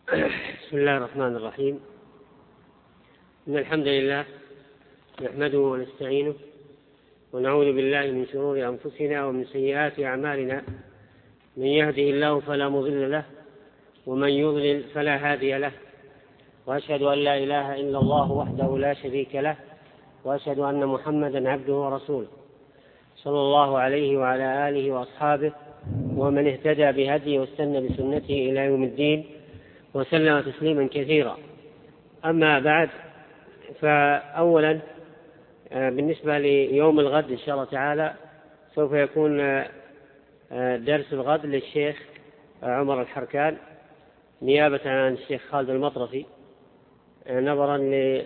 بسم الله الرحمن الرحيم. إن الحمد لله نحمده ونستعينه ونعوذ بالله من شرور أنفسنا ومن سيئات أعمالنا. من يهده الله فلا مضل له ومن يضلل فلا هادي له، وأشهد أن لا إله إلا الله وحده لا شريك له، وأشهد أن محمدا عبده ورسوله صلى الله عليه وعلى آله وأصحابه ومن اهتدى بهديه واستنى بسنته إلى يوم الدين وسلم تسليما كثيرا. أما بعد، فأولا بالنسبة ليوم الغد إن شاء الله تعالى سوف يكون درس الغد للشيخ عمر الحركان نيابة عن الشيخ خالد المطرفي، نظرا ل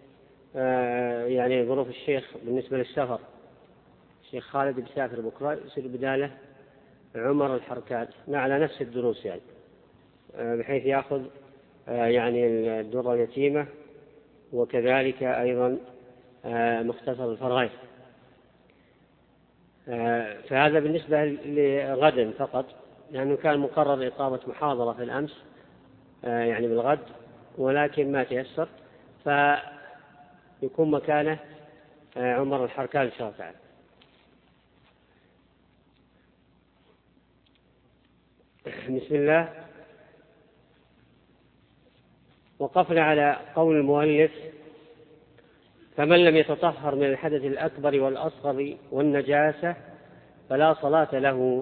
ظروف الشيخ بالنسبة للسفر. الشيخ خالد بيسافر بكرة، يصير بداله عمر الحركان على نفس الدروس، بحيث يأخذ الدرة اليتيمة وكذلك أيضا مختصر الفرغين. فهذا بالنسبة لغد فقط، لأنه كان مقرر إقامة محاضرة في الأمس بالغد، ولكن ما تيسر، فيكون مكانه عمر الحركان إن شاء الله تعالى. بسم الله. وقفنا على قول المؤلف: فمن لم يتطهر من الحدث الأكبر والأصغر والنجاسة فلا صلاة له.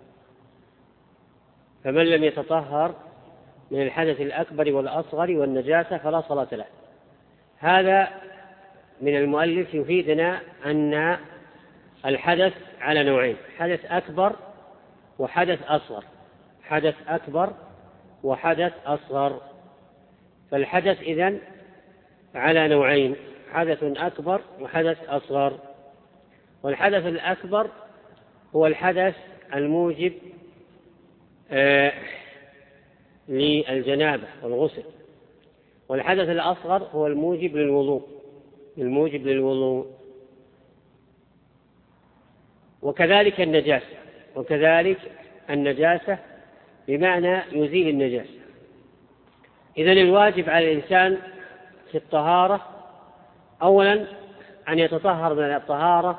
فمن لم يتطهر من الحدث الأكبر والأصغر والنجاسة فلا صلاة له. هذا من المؤلف يفيدنا أن الحدث على نوعين: حدث أكبر وحدث أصغر. حدث أكبر وحدث أصغر. فالحدث إذن على نوعين: حدث أكبر وحدث أصغر. والحدث الأكبر هو الحدث الموجب للجنابة والغسل، والحدث الأصغر هو الموجب للوضوء. وكذلك النجاسة بمعنى يزيل النجاسة. إذن الواجب على الإنسان في الطهارة أولا أن يتطهر من الطهارة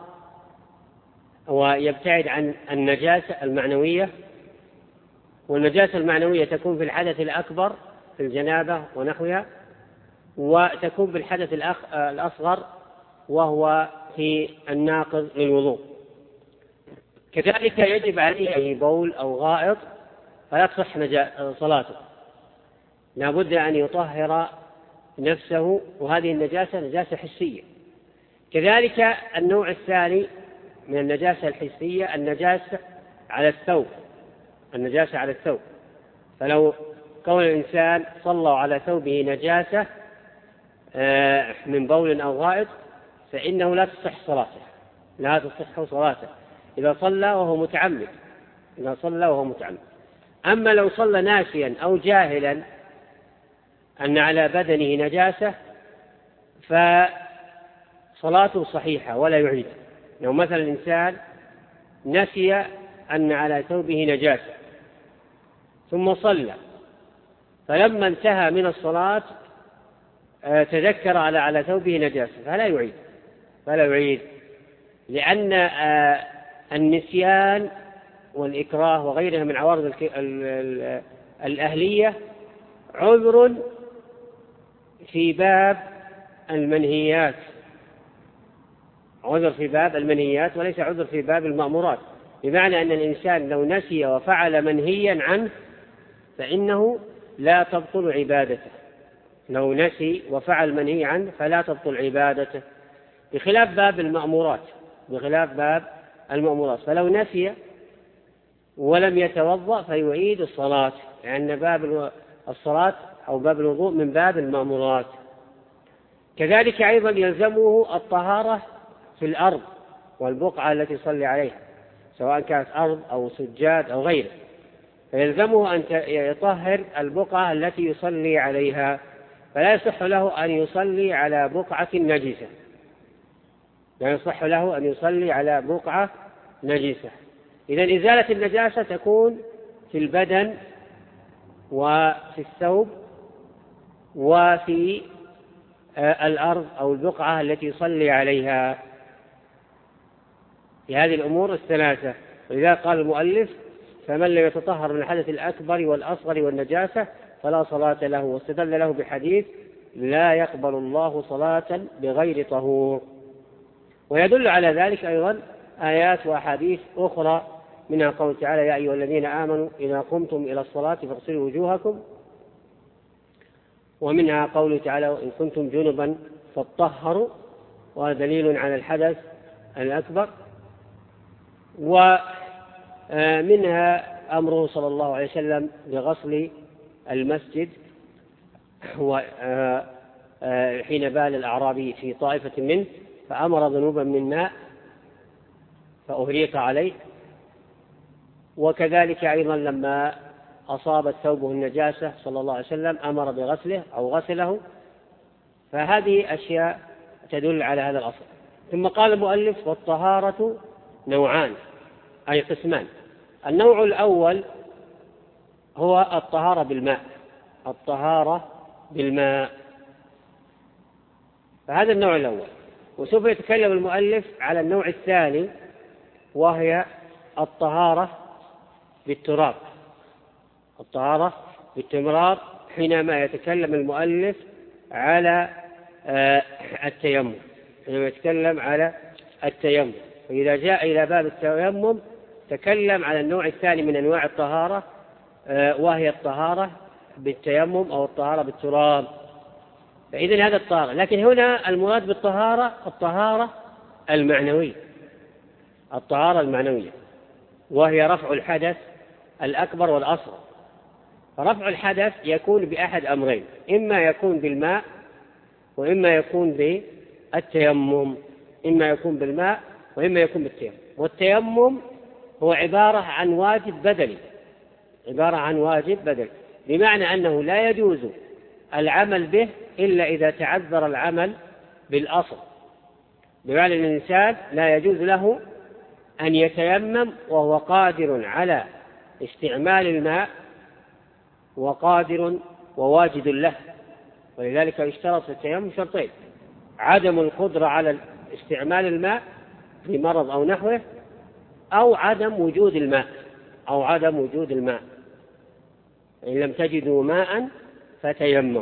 ويبتعد عن النجاسة المعنوية، والنجاسة المعنوية تكون في الحدث الأكبر في الجنابة ونحوها، وتكون بالحدث الأصغر وهو في الناقض للوضوء. كذلك يجب عليه بول أو غائط فلا تصح صلاته، لا بد أن يطهر نفسه، وهذه النجاسة نجاسة حسية. كذلك النوع الثاني من النجاسة الحسية النجاسة على الثوب. فلو كون الإنسان صلى على ثوبه نجاسة من بول أو غائط فإنه لا تصح صلاته إذا صلى وهو متعمد. أما لو صلى ناسيا أو جاهلا أن على بدنه نجاسة فصلاته صحيحة ولا يعيد. لو مثلا الإنسان نسي أن على ثوبه نجاسة ثم صلى، فلما انتهى من الصلاة تذكر على ثوبه نجاسة فلا يعيد، لأن النسيان والإكراه وغيرها من عوارض الأهلية عذر في باب المنهيات، وليس عذر في باب المأمورات. بمعنى أن الإنسان لو نسي وفعل منهيا عنه فإنه لا تبطل عبادته. لو نسي وفعل منهي عنه فلا تبطل عبادته، بخلاف باب المأمورات. فلو نسي ولم يتوضأ فيعيد الصلاة، لأن باب الصلاة أو باب الوضوء من باب المأمورات. كذلك أيضا يلزمه الطهارة في الأرض والبقعة التي يصلي عليها، سواء كانت أرض أو سجاد أو غيره، فيلزمه أن يطهر البقعة التي يصلي عليها، فلا يصح له أن يصلي على بقعة نجسة. إذن إزالة النجاسة تكون في البدن وفي الثوب وفي الأرض أو البقعة التي يصلي عليها، في هذه الأمور الثلاثة. ولذا قال المؤلف: فمن لم يتطهر من الحدث الأكبر والأصغر والنجاسة فلا صلاة له، واستدل له بحديث: لا يقبل الله صلاة بغير طهور. ويدل على ذلك أيضا آيات وأحاديث أخرى، منها قوله تعالى: يا أيها الذين آمنوا إذا قمتم إلى الصلاة فاغسلوا وجوهكم، ومنها قوله تعالى: إن كنتم جنبا فاطهروا، وهذا دليل على الحدث الأكبر. ومنها أمره صلى الله عليه وسلم بغسل المسجد حين بال الأعرابي في طائفة منه فأمر ذنوبا من ماء فأهريق عليه. وكذلك أيضا لما أصابت ثوبه النجاسة صلى الله عليه وسلم أمر بغسله أو غسله. فهذه أشياء تدل على هذا الأصل. ثم قال المؤلف: والطهارة نوعان، أي قسمان. النوع الأول هو الطهارة بالماء، الطهارة بالماء، فهذا النوع الأول. وسوف يتكلم المؤلف على النوع الثاني، وهي الطهارة بالتراب، الطهارة بالتراب، حينما يتكلم المؤلف على التيمم، حينما يتكلم على التيمم. فإذا جاء إلى باب التيمم تكلم على النوع الثاني من أنواع الطهارة، وهي الطهارة بالتيمم أو الطهارة بالتراب. فإذن هذا الطهارة، لكن هنا المراد بالطهارة الطهارة المعنوية، الطهارة المعنوية، وهي رفع الحدث الأكبر والأصغر. فرفع الحدث يكون بأحد أمرين: إما يكون بالماء، وإما يكون بالتيمم، إما يكون بالماء وإما يكون بالتيمم. والتيمم هو عبارة عن واجب بدني، عبارة عن واجب بدني، بمعنى أنه لا يجوز العمل به إلا إذا تعذر العمل بالأصل، بمعنى أن الإنسان لا يجوز له أن يتيمم وهو قادر على استعمال الماء وقادر وواجد له. ولذلك يشترط في التيمم شرطين: عدم القدرة على استعمال الماء لمرض أو نحوه، أو عدم وجود الماء، أو عدم وجود الماء. إن لم تجدوا ماء فتيمم.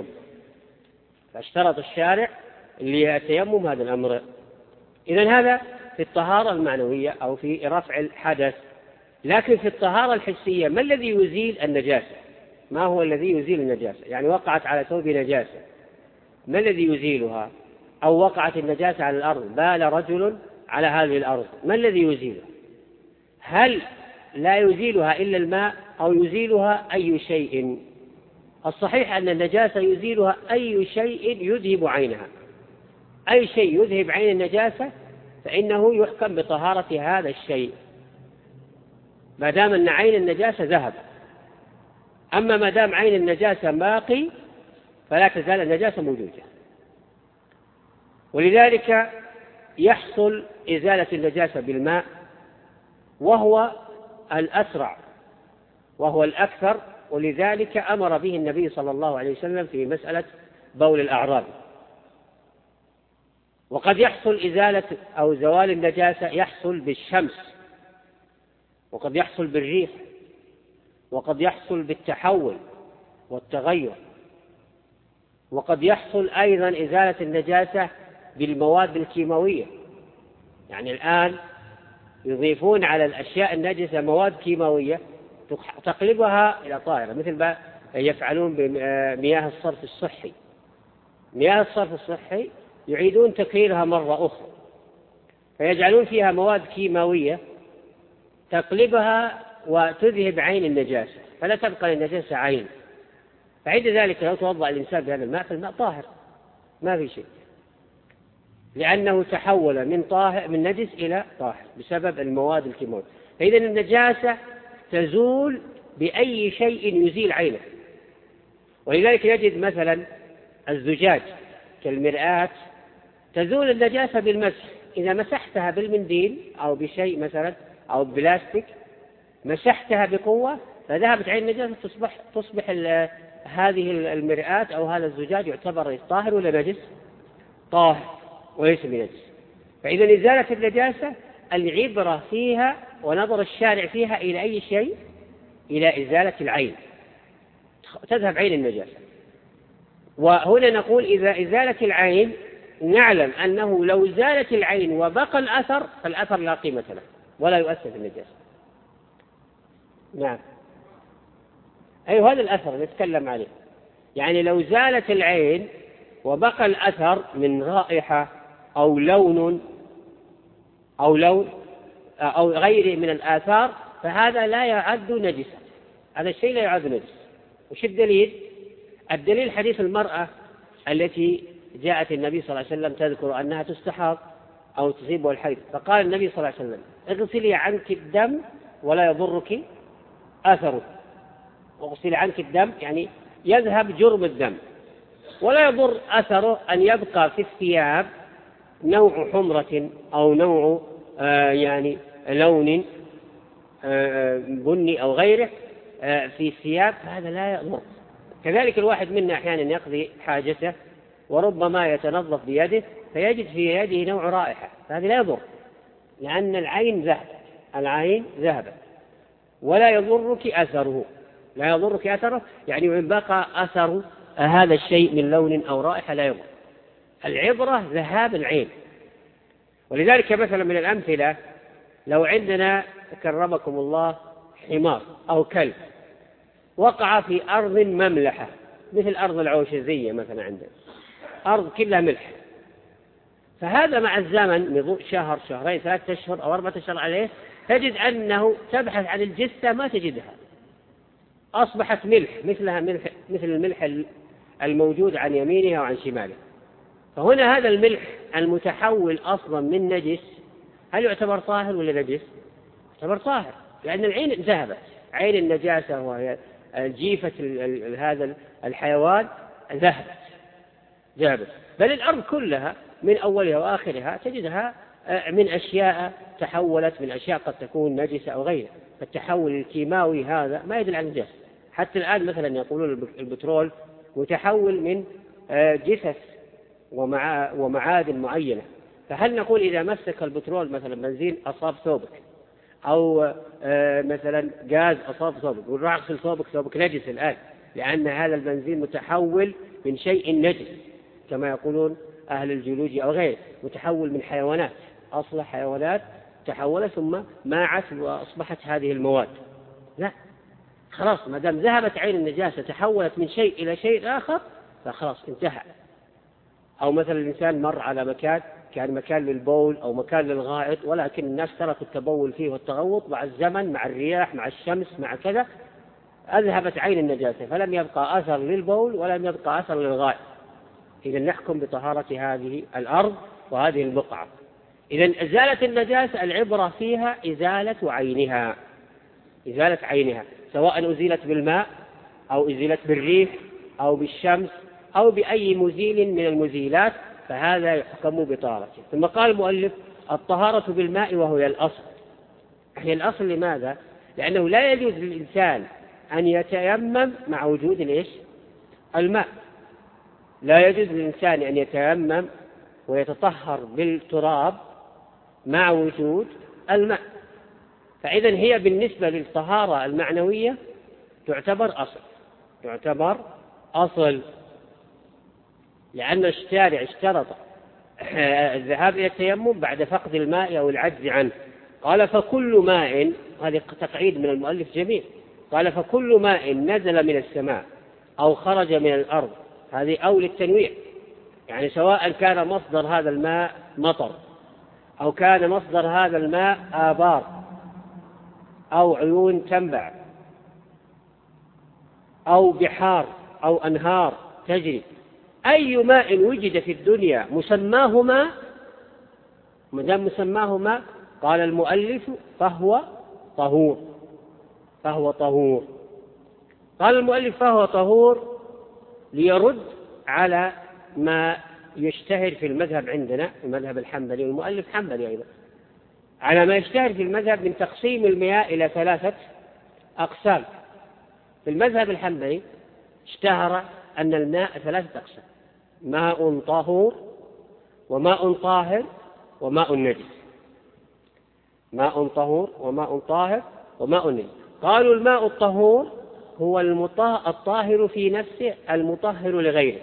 فاشترط الشارع للتيمم هذا الأمر. إذن هذا في الطهارة المعنوية أو في رفع الحدث. لكن في الطهارة الحسية ما الذي يزيل النجاسة؟ ما هو الذي يزيل النجاسة؟ يعني وقعت على ثوب نجاسة، ما الذي يزيلها؟ أو وقعت النجاسة على الأرض، بال رجل على هذه الأرض، ما الذي يزيلها؟ هل لا يزيلها إلا الماء أو يزيلها أي شيء؟ الصحيح أن النجاسة يزيلها أي شيء يذهب عينها، أي شيء يذهب عين النجاسة فإنه يحكم بطهارة هذا الشيء ما دام أن عين النجاسة ذهب. أما ما دام عين النجاسة باقي فلا تزال النجاسة موجودة. ولذلك يحصل إزالة النجاسة بالماء، وهو الأسرع وهو الأكثر، ولذلك أمر به النبي صلى الله عليه وسلم في مسألة بول الأعراب. وقد يحصل إزالة أو زوال النجاسة يحصل بالشمس، وقد يحصل بالريح، وقد يحصل بالتحول والتغير، وقد يحصل أيضا إزالة النجاسة بالمواد الكيماوية. يعني الآن يضيفون على الأشياء النجسة مواد كيماوية تقلبها إلى طاهرة، مثل ما يفعلون بمياه الصرف الصحي. مياه الصرف الصحي يعيدون تكريرها مرة أخرى، فيجعلون فيها مواد كيماوية تقلبها وتذهب عين النجاسة، فلا تبقى للنجاسة عين. فعند ذلك لو توضأ الإنسان بهذا الماء فالماء طاهر، ما في شيء، لأنه تحول من نجس إلى طاهر بسبب المواد الكيماوية. فإذا النجاسة تزول بأي شيء يزيل عينه. ولذلك يجد مثلا الزجاج كالمرآة تزول النجاسة بالمسح. إذا مسحتها بالمنديل أو بشيء مثلا أو بلاستيك مسحتها بقوة فذهبت عين النجاسة، تصبح هذه المرآة أو هذا الزجاج يعتبر طاهر ولا نجس؟ طاهر وليس بنجس. فإذا إزالة النجاسة العبرة فيها ونظر الشارع فيها إلى أي شيء؟ إلى إزالة العين، تذهب عين النجاسة. وهنا نقول إذا إزالة العين نعلم أنه لو زالت العين وبقى الأثر فالأثر لا قيمة له ولا يؤثر في النجاسة. نعم، أيوه هذا الأثر نتكلم عليه. يعني لو زالت العين وبقى الأثر من رائحة أو لون أو غيره من الآثار فهذا لا يعد نجسا، هذا الشيء لا يعد نجس. وش الدليل؟ الدليل حديث المرأة التي جاءت النبي صلى الله عليه وسلم تذكر أنها تستحاض أو تصيبها الحيض، فقال النبي صلى الله عليه وسلم اغسلي عنك الدم ولا يضرك أثره. واغسلي عنك الدم يعني يذهب جرم الدم، ولا يضر أثره أن يبقى في الثياب نوع حمرة أو نوع يعني لون بني أو غيره في الثياب، فهذا لا يضر. كذلك الواحد منا أحيانا يقضي حاجته وربما يتنظف بيده فيجد في يده نوع رائحة، فهذا لا يضر لأن العين ذهبت ولا يضرك أثره. لا يضرك أثره يعني إن بقى أثر هذا الشيء من لون أو رائحة لا يضر. العبرة ذهاب العين. ولذلك مثلا من الأمثلة لو عندنا كرمكم الله حمار أو كلب وقع في أرض مملحة مثل أرض العوشزية مثلا، عندنا أرض كلها ملح، فهذا مع الزمن شهر شهرين 3 أشهر أو 4 أشهر عليه تجد أنه تبحث عن الجثة ما تجدها، أصبحت ملح مثل الملح الموجود عن يمينها وعن شمالها. فهنا هذا الملح المتحول أصلا من نجس هل يعتبر طاهر ولا نجس؟ يعتبر طاهر لأن العين ذهبت، عين النجاسة وهي جيفة هذا الحيوان ذهبت. بل الأرض كلها من أولها وآخرها تجدها من أشياء تحولت، من أشياء قد تكون نجسة أو غيرها. فالتحول الكيماوي هذا ما يدل على النجاسة. حتى الآن مثلا يقولون البترول متحول من جثث ومعادن معينة، فهل نقول إذا مسك البترول مثلا بنزين أصاب ثوبك أو مثلا غاز أصاب ثوبك وراح اغسل ثوبك نجس الآن، لأن هذا البنزين متحول من شيء نجس كما يقولون أهل الجيولوجيا أو غيره، متحول من حيوانات، أصل حيوانات تحولت ثم ماعت وأصبحت هذه المواد. لا، خلاص ما دام ذهبت عين النجاسة تحولت من شيء إلى شيء آخر فخلاص انتهى. أو مثلا الإنسان مر على مكان كان مكان للبول أو مكان للغائط، ولكن الناس تركوا التبول فيه والتغوط مع الزمن مع الرياح مع الشمس مع كذا، أذهبت عين النجاسة فلم يبقى أثر للبول ولم يبقى أثر للغائط. إذا نحكم بطهارة هذه الأرض وهذه البقعة. إذا إزالة النجاسة العبرة فيها إزالة عينها، سواء أزيلت بالماء أو أزيلت بالريح أو بالشمس أو بأي مزيل من المزيلات، فهذا يحكم بطهارته. ثم قال المؤلف الطهارة بالماء وهو الأصل. هي الأصل لماذا؟ لأنه لا يجوز للإنسان أن يتيمم مع وجود الماء. لا يجوز للإنسان أن يتيمم ويتطهر بالتراب مع وجود الماء. فإذا هي بالنسبة للطهارة المعنوية تعتبر أصل، لأن الشارع اشترط الذهاب إلى التيمم بعد فقد الماء أو العجز عنه. قال فكل ماء، هذا تقعيد من المؤلف جميل، قال فكل ماء نزل من السماء أو خرج من الأرض، هذه أو للتنويع، يعني سواء كان مصدر هذا الماء مطر أو كان مصدر هذا الماء آبار أو عيون تنبع أو بحار أو أنهار تجري، أي ماء وجد في الدنيا مسماهما، مدام مسماهما قال المؤلف فهو طهور. قال المؤلف فهو طهور ليرد على ما يشتهر في المذهب عندنا، المذهب الحنبلي، والمؤلف حنبلي أيضا، على ما يشتهر في المذهب من تقسيم المياه إلى 3 أقسام. في المذهب الحنبلي اشتهر أن الماء 3 أقسام: ماء طهور، وماء طاهر، وماء نجس. ماء طهور وماء طاهر وماء نجس. قالوا الماء الطهور هو الطاهر في نفسه المطهر لغيره،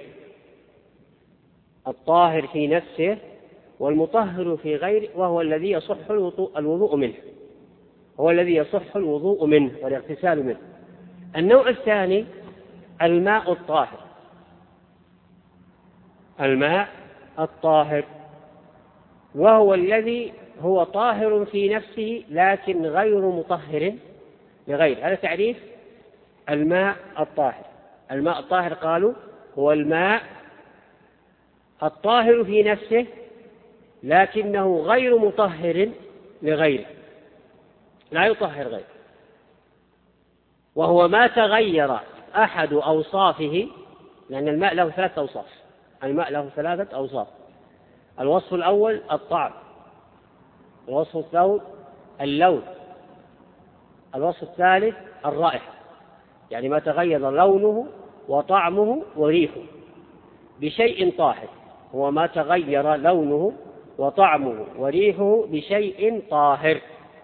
الطاهر في نفسه والمطهر في غيره، وهو الذي يصح الوضوء منه، هو الذي يصح الوضوء منه والاغتسال منه. النوع الثاني الماء الطاهر، الماء الطاهر وهو الذي هو طاهر في نفسه لكن غير مطهر لغيره. هذا تعريف الماء الطاهر. الماء الطاهر قالوا هو الماء الطاهر في نفسه لكنه غير مطهر لغيره، لا يطهر غيره، وهو ما تغير أحد أوصافه، لأن الماء له 3 أوصاف. الماء له 3 أوصاف: الوصف الأول الطعم، الوصف الثاني اللون، الوصف الثالث الرائحة، يعني ما تغير لونه وطعمه وريحه بشيء طاهر، هو ما تغير لونه وطعمه وريحه بشيء طاهر،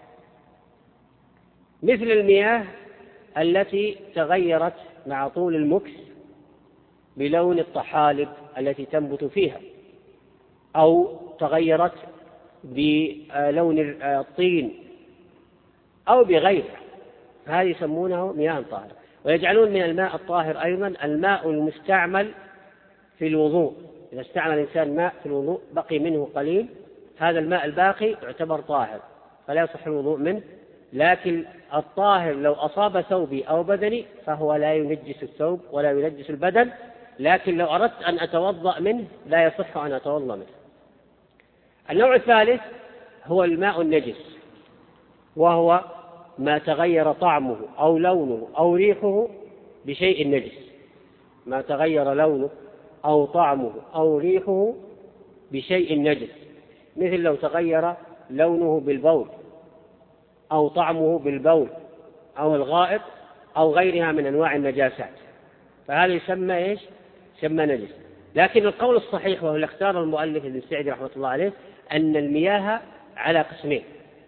مثل المياه التي تغيرت مع طول المكث بلون الطحالب التي تنبت فيها، أو تغيرت بلون الطين أو بغيره، هذه يسمونه مياه طاهرة. ويجعلون من الماء الطاهر أيضا الماء المستعمل في الوضوء. إذا استعمل الإنسان ماء في الوضوء بقي منه قليل، هذا الماء الباقي يعتبر طاهر فلا يصح الوضوء منه. لكن الطاهر لو أصاب ثوبي أو بدني فهو لا ينجس الثوب ولا ينجس البدن، لكن لو أردت أن أتوضأ منه لا يصح أن أتوضأ منه. النوع الثالث هو الماء النجس، وهو ما تغير طعمه أو لونه أو ريحه بشيء نجس، ما تغير لونه أو طعمه أو ريحه بشيء نجس، مثل لو تغير لونه بالبول أو طعمه بالبول أو الغائط أو غيرها من أنواع النجاسات، فهذا يسمى إيش؟ يسمى نجس. لكن القول الصحيح وهو اللي اختار المؤلف ابن السعدي رحمة الله عليه أن المياه على قسمين: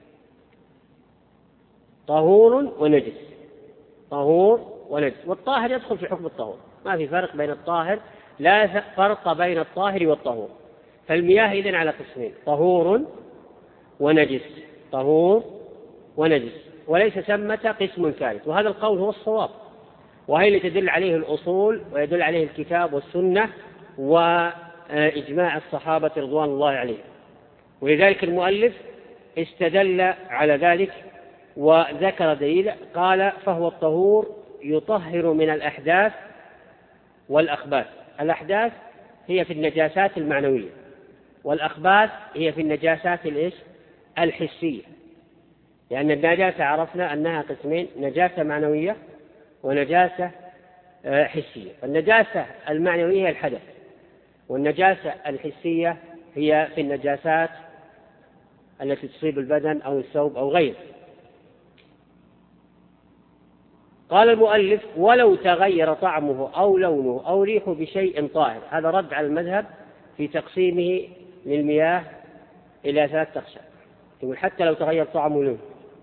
طهور ونجس. طهور ونجس، والطاهر يدخل في حكم الطهور، ما في فرق بين الطاهر، لا فرق بين الطاهر والطهور. فالمياه إذن على قسمين: طهور ونجس، طهور ونجس، وليس ثمة قسم ثالث. وهذا القول هو الصواب، وهي اللي تدل عليه الأصول ويدل عليه الكتاب والسنة وإجماع الصحابة رضوان الله عليهم. ولذلك المؤلف استدل على ذلك وذكر دليل، قال: فهو الطهور يطهر من الأحداث والأخباث. الأحداث هي في النجاسات المعنوية، والأخباث هي في النجاسات الحسية، لأن النجاسة عرفنا أنها قسمين: نجاسة معنوية ونجاسة حسية. النجاسة المعنوية هي الحدث، والنجاسة الحسية هي في النجاسات التي تصيب البدن أو الثوب أو غيره. قال المؤلف: ولو تغير طعمه أو لونه أو ريحه بشيء طاهر. هذا رد على المذهب في تقسيمه للمياه إلى 3 أقسام، يقول حتى لو تغير طعمه ولونه.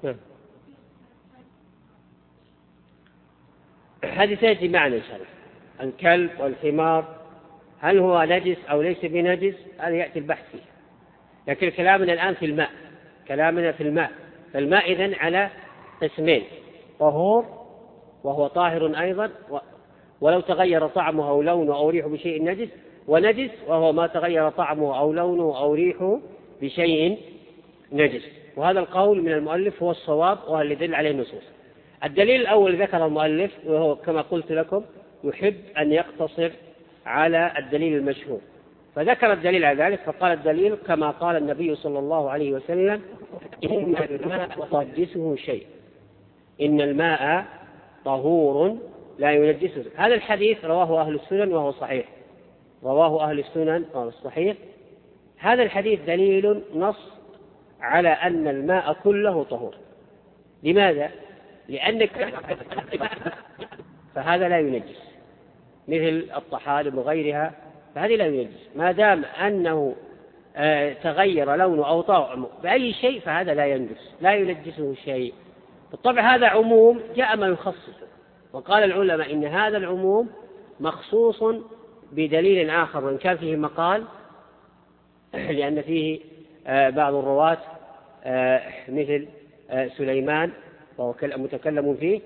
هذه تأتي معنا إن شاء الله. الكلب والحمار هل هو نجس أو ليس بنجس؟ هذا يأتي البحث فيه، لكن كلامنا الآن في الماء، كلامنا في الماء. فالماء إذن على قسمين: طهور وهو طاهر أيضا ولو تغير طعمه أو لونه أو ريحه بشيء نجس، ونجس وهو ما تغير طعمه أو لونه أو ريحه بشيء نجس. وهذا القول من المؤلف هو الصواب وهو اللي يدل عليه النصوص. الدليل الأول ذكر المؤلف، وهو كما قلت لكم يحب أن يقتصر على الدليل المشهور، فذكر الدليل على ذلك، فقال الدليل كما قال النبي صلى الله عليه وسلم: إن الماء ينجسه شيء، إن الماء طهور لا ينجسه. هذا الحديث رواه أهل السنن وهو صحيح، رواه أهل السنن وهو صحيح. هذا الحديث دليل نص على أن الماء كله طهور. لماذا؟ لأنك فهذا لا ينجس، مثل الطحالب وغيرها فهذه لا ينجس، ما دام أنه تغير لونه أو طعمه بأي شيء فهذا لا ينجس، لا ينجسه شيء. بالطبع هذا عموم جاء ما يخصصه، وقال العلماء إن هذا العموم مخصوص بدليل آخر وإن كان فيه مقال، لأن فيه بعض الرواة مثل سليمان وهو متكلم فيه،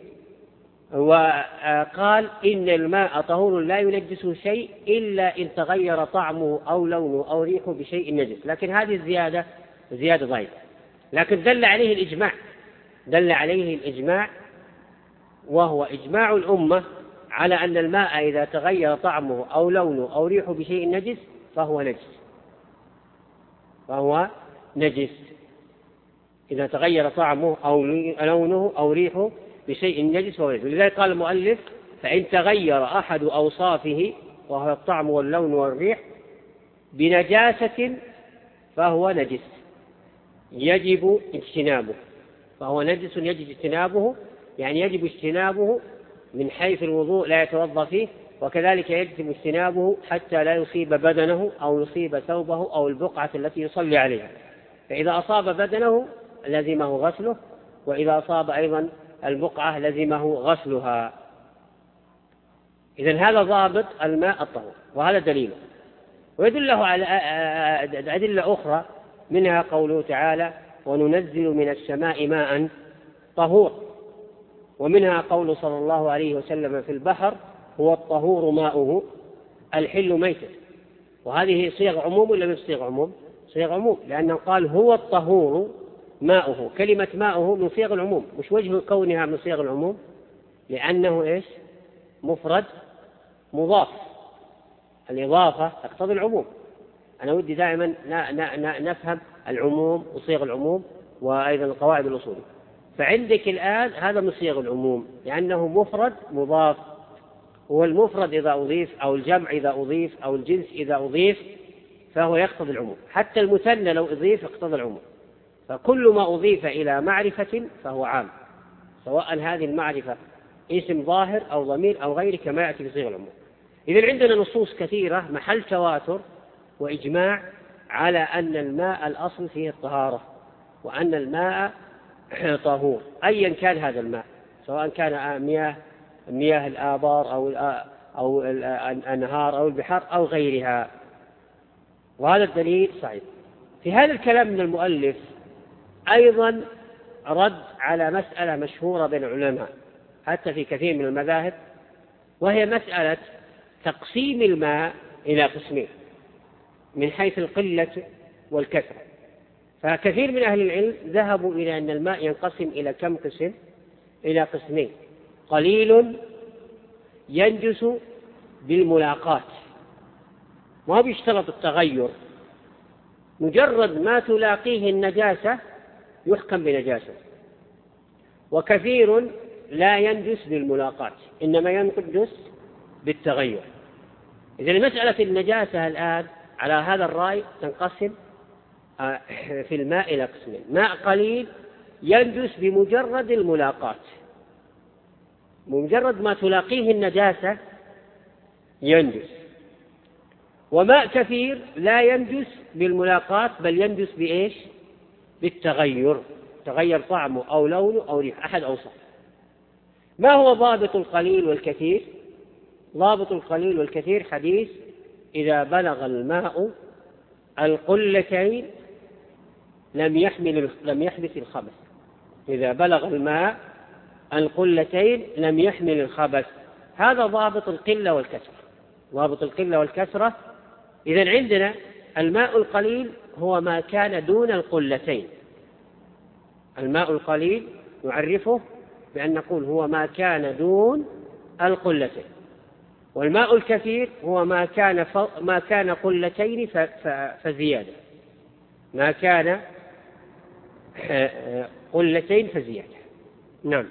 وقال إن الماء طهور لا ينجسه شيء إلا إن تغير طعمه أو لونه أو ريحه بشيء نجس، لكن هذه زيادة ضعيفة، لكن دل عليه الإجماع وهو إجماع الأمة على أن الماء إذا تغير طعمه أو لونه أو ريحه بشيء نجس فهو نجس إذا تغير طعمه أو لونه أو ريحه بشيء نجس فهو نجس. لذلك قال المؤلف فإن تغير أحد أوصافه وهو الطعم واللون والريح بنجاسة فهو نجس يجب اجتنابه، فهو نجس يجب اجتنابه، يعني يجب اجتنابه من حيث الوضوء لا يتوضأ فيه، وكذلك يجب اجتنابه حتى لا يصيب بدنه أو يصيب ثوبه أو البقعة التي يصلي عليها، فإذا أصاب بدنه لزمه غسله، وإذا أصاب أيضا البقعة لزمه غسلها. إذن هذا ضابط الماء الطهور، وهذا دليله. ويدله على أدلة أخرى منها قوله تعالى وننزل من السماء ماء طهور، ومنها قول صلى الله عليه وسلم في البحر هو الطهور ماؤه الحل ميته، وهذه صيغ عموم ولا مش صيغ عموم؟ صيغ عموم، لأنه قال هو الطهور ماؤه، كلمة ماؤه من صيغ العموم. مش وجه كونها من صيغ العموم؟ لأنه إيش؟ مفرد مضاف، الإضافة تقتضي العموم. أنا ودي دائما نفهم العموم وصيغ العموم وأيضا القواعد الأصولية. فعندك الآن هذا من صيغ العموم لأنه مفرد مضاف، هو المفرد إذا أضيف أو الجمع إذا أضيف أو الجنس إذا أضيف فهو يقتضي العموم، حتى المثنى لو أضيف يقتضي العموم. فكل ما أضيف إلى معرفة فهو عام، سواء هذه المعرفة اسم ظاهر أو ضمير أو غيره كما يأتي بصيغ العموم. إذن عندنا نصوص كثيرة محل تواتر وإجماع على أن الماء الأصل فيه الطهارة، وأن الماء طهور أيا كان هذا الماء، سواء كان مياه الآبار أو الأنهار أو البحار أو غيرها، وهذا الدليل صحيح. في هذا الكلام من المؤلف أيضا رد على مسألة مشهورة بين العلماء حتى في كثير من المذاهب، وهي مسألة تقسيم الماء إلى قسمين من حيث القلة والكثرة. فكثير من أهل العلم ذهبوا إلى أن الماء ينقسم إلى كم قسم؟ إلى قسمين: قليل ينجس بالملاقات، ما بيشترط التغير، مجرد ما تلاقيه النجاسة يحكم بنجاسة، وكثير لا ينجس بالملاقات إنما ينجس بالتغير. إذن مسألة النجاسة الآن على هذا الرأي تنقسم في الماء إلى قسمين: ماء قليل ينجس بمجرد الملاقات، بمجرد ما تلاقيه النجاسة ينجس، وماء كثير لا ينجس بالملاقات بل ينجس بإيش؟ بالتغير، تغير طعمه أو لونه أو ريحه، أحد أوصاف. ما هو ضابط القليل والكثير؟ ضابط القليل والكثير حديث إذا بلغ الماء القلتين لم يحدث الخبث. إذا بلغ الماء القلتين لم يحمل الخبث، هذا ضابط القلة والكثرة، ضابط القلة والكثرة. إذن عندنا الماء القليل هو ما كان دون القلتين، الماء القليل نعرفه بأن نقول هو ما كان دون القلتين، والماء الكثير هو ما كان قلتين فزيادة، ما كان قلتين فزيادة. نعم.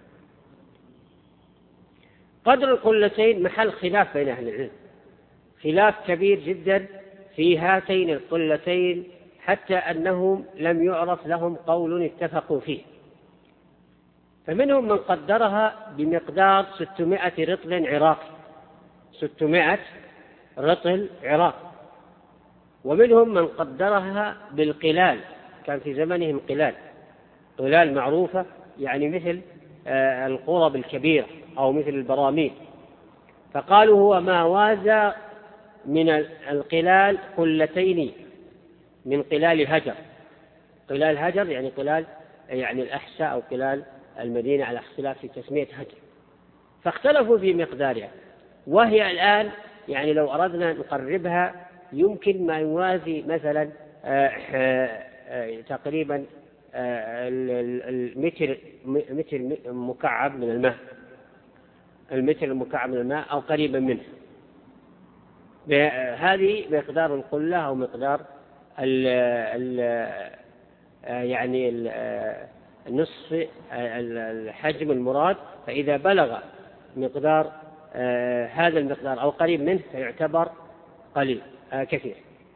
قدر القلتين محل خلاف بين أهل العلم، خلاف كبير جدا في هاتين القلتين، حتى أنهم لم يعرف لهم قول اتفقوا فيه. فمنهم من قدرها بمقدار 600 رطل عراقي، 600 رطل عراق، ومنهم من قدرها بالقلال، كان في زمنهم قلال معروفة، يعني مثل القرب الكبيرة أو مثل البراميل، فقالوا هو ما وازى من القلال قلتين من قلال هجر. قلال هجر يعني قلال يعني الأحساء أو قلال المدينة على اختلاف في تسمية هجر، فاختلفوا في مقدارها. وهي الآن يعني لو أردنا نقربها يمكن ما يوازي مثلا تقريبا المتر مكعب من الماء، المتر المكعب من الماء أو قريبا منه. هذه مقدار القلة أو مقدار يعني نصف الحجم المراد. فإذا بلغ مقدار هذا المقدار أو قريب منه فيعتبر قليل كثير.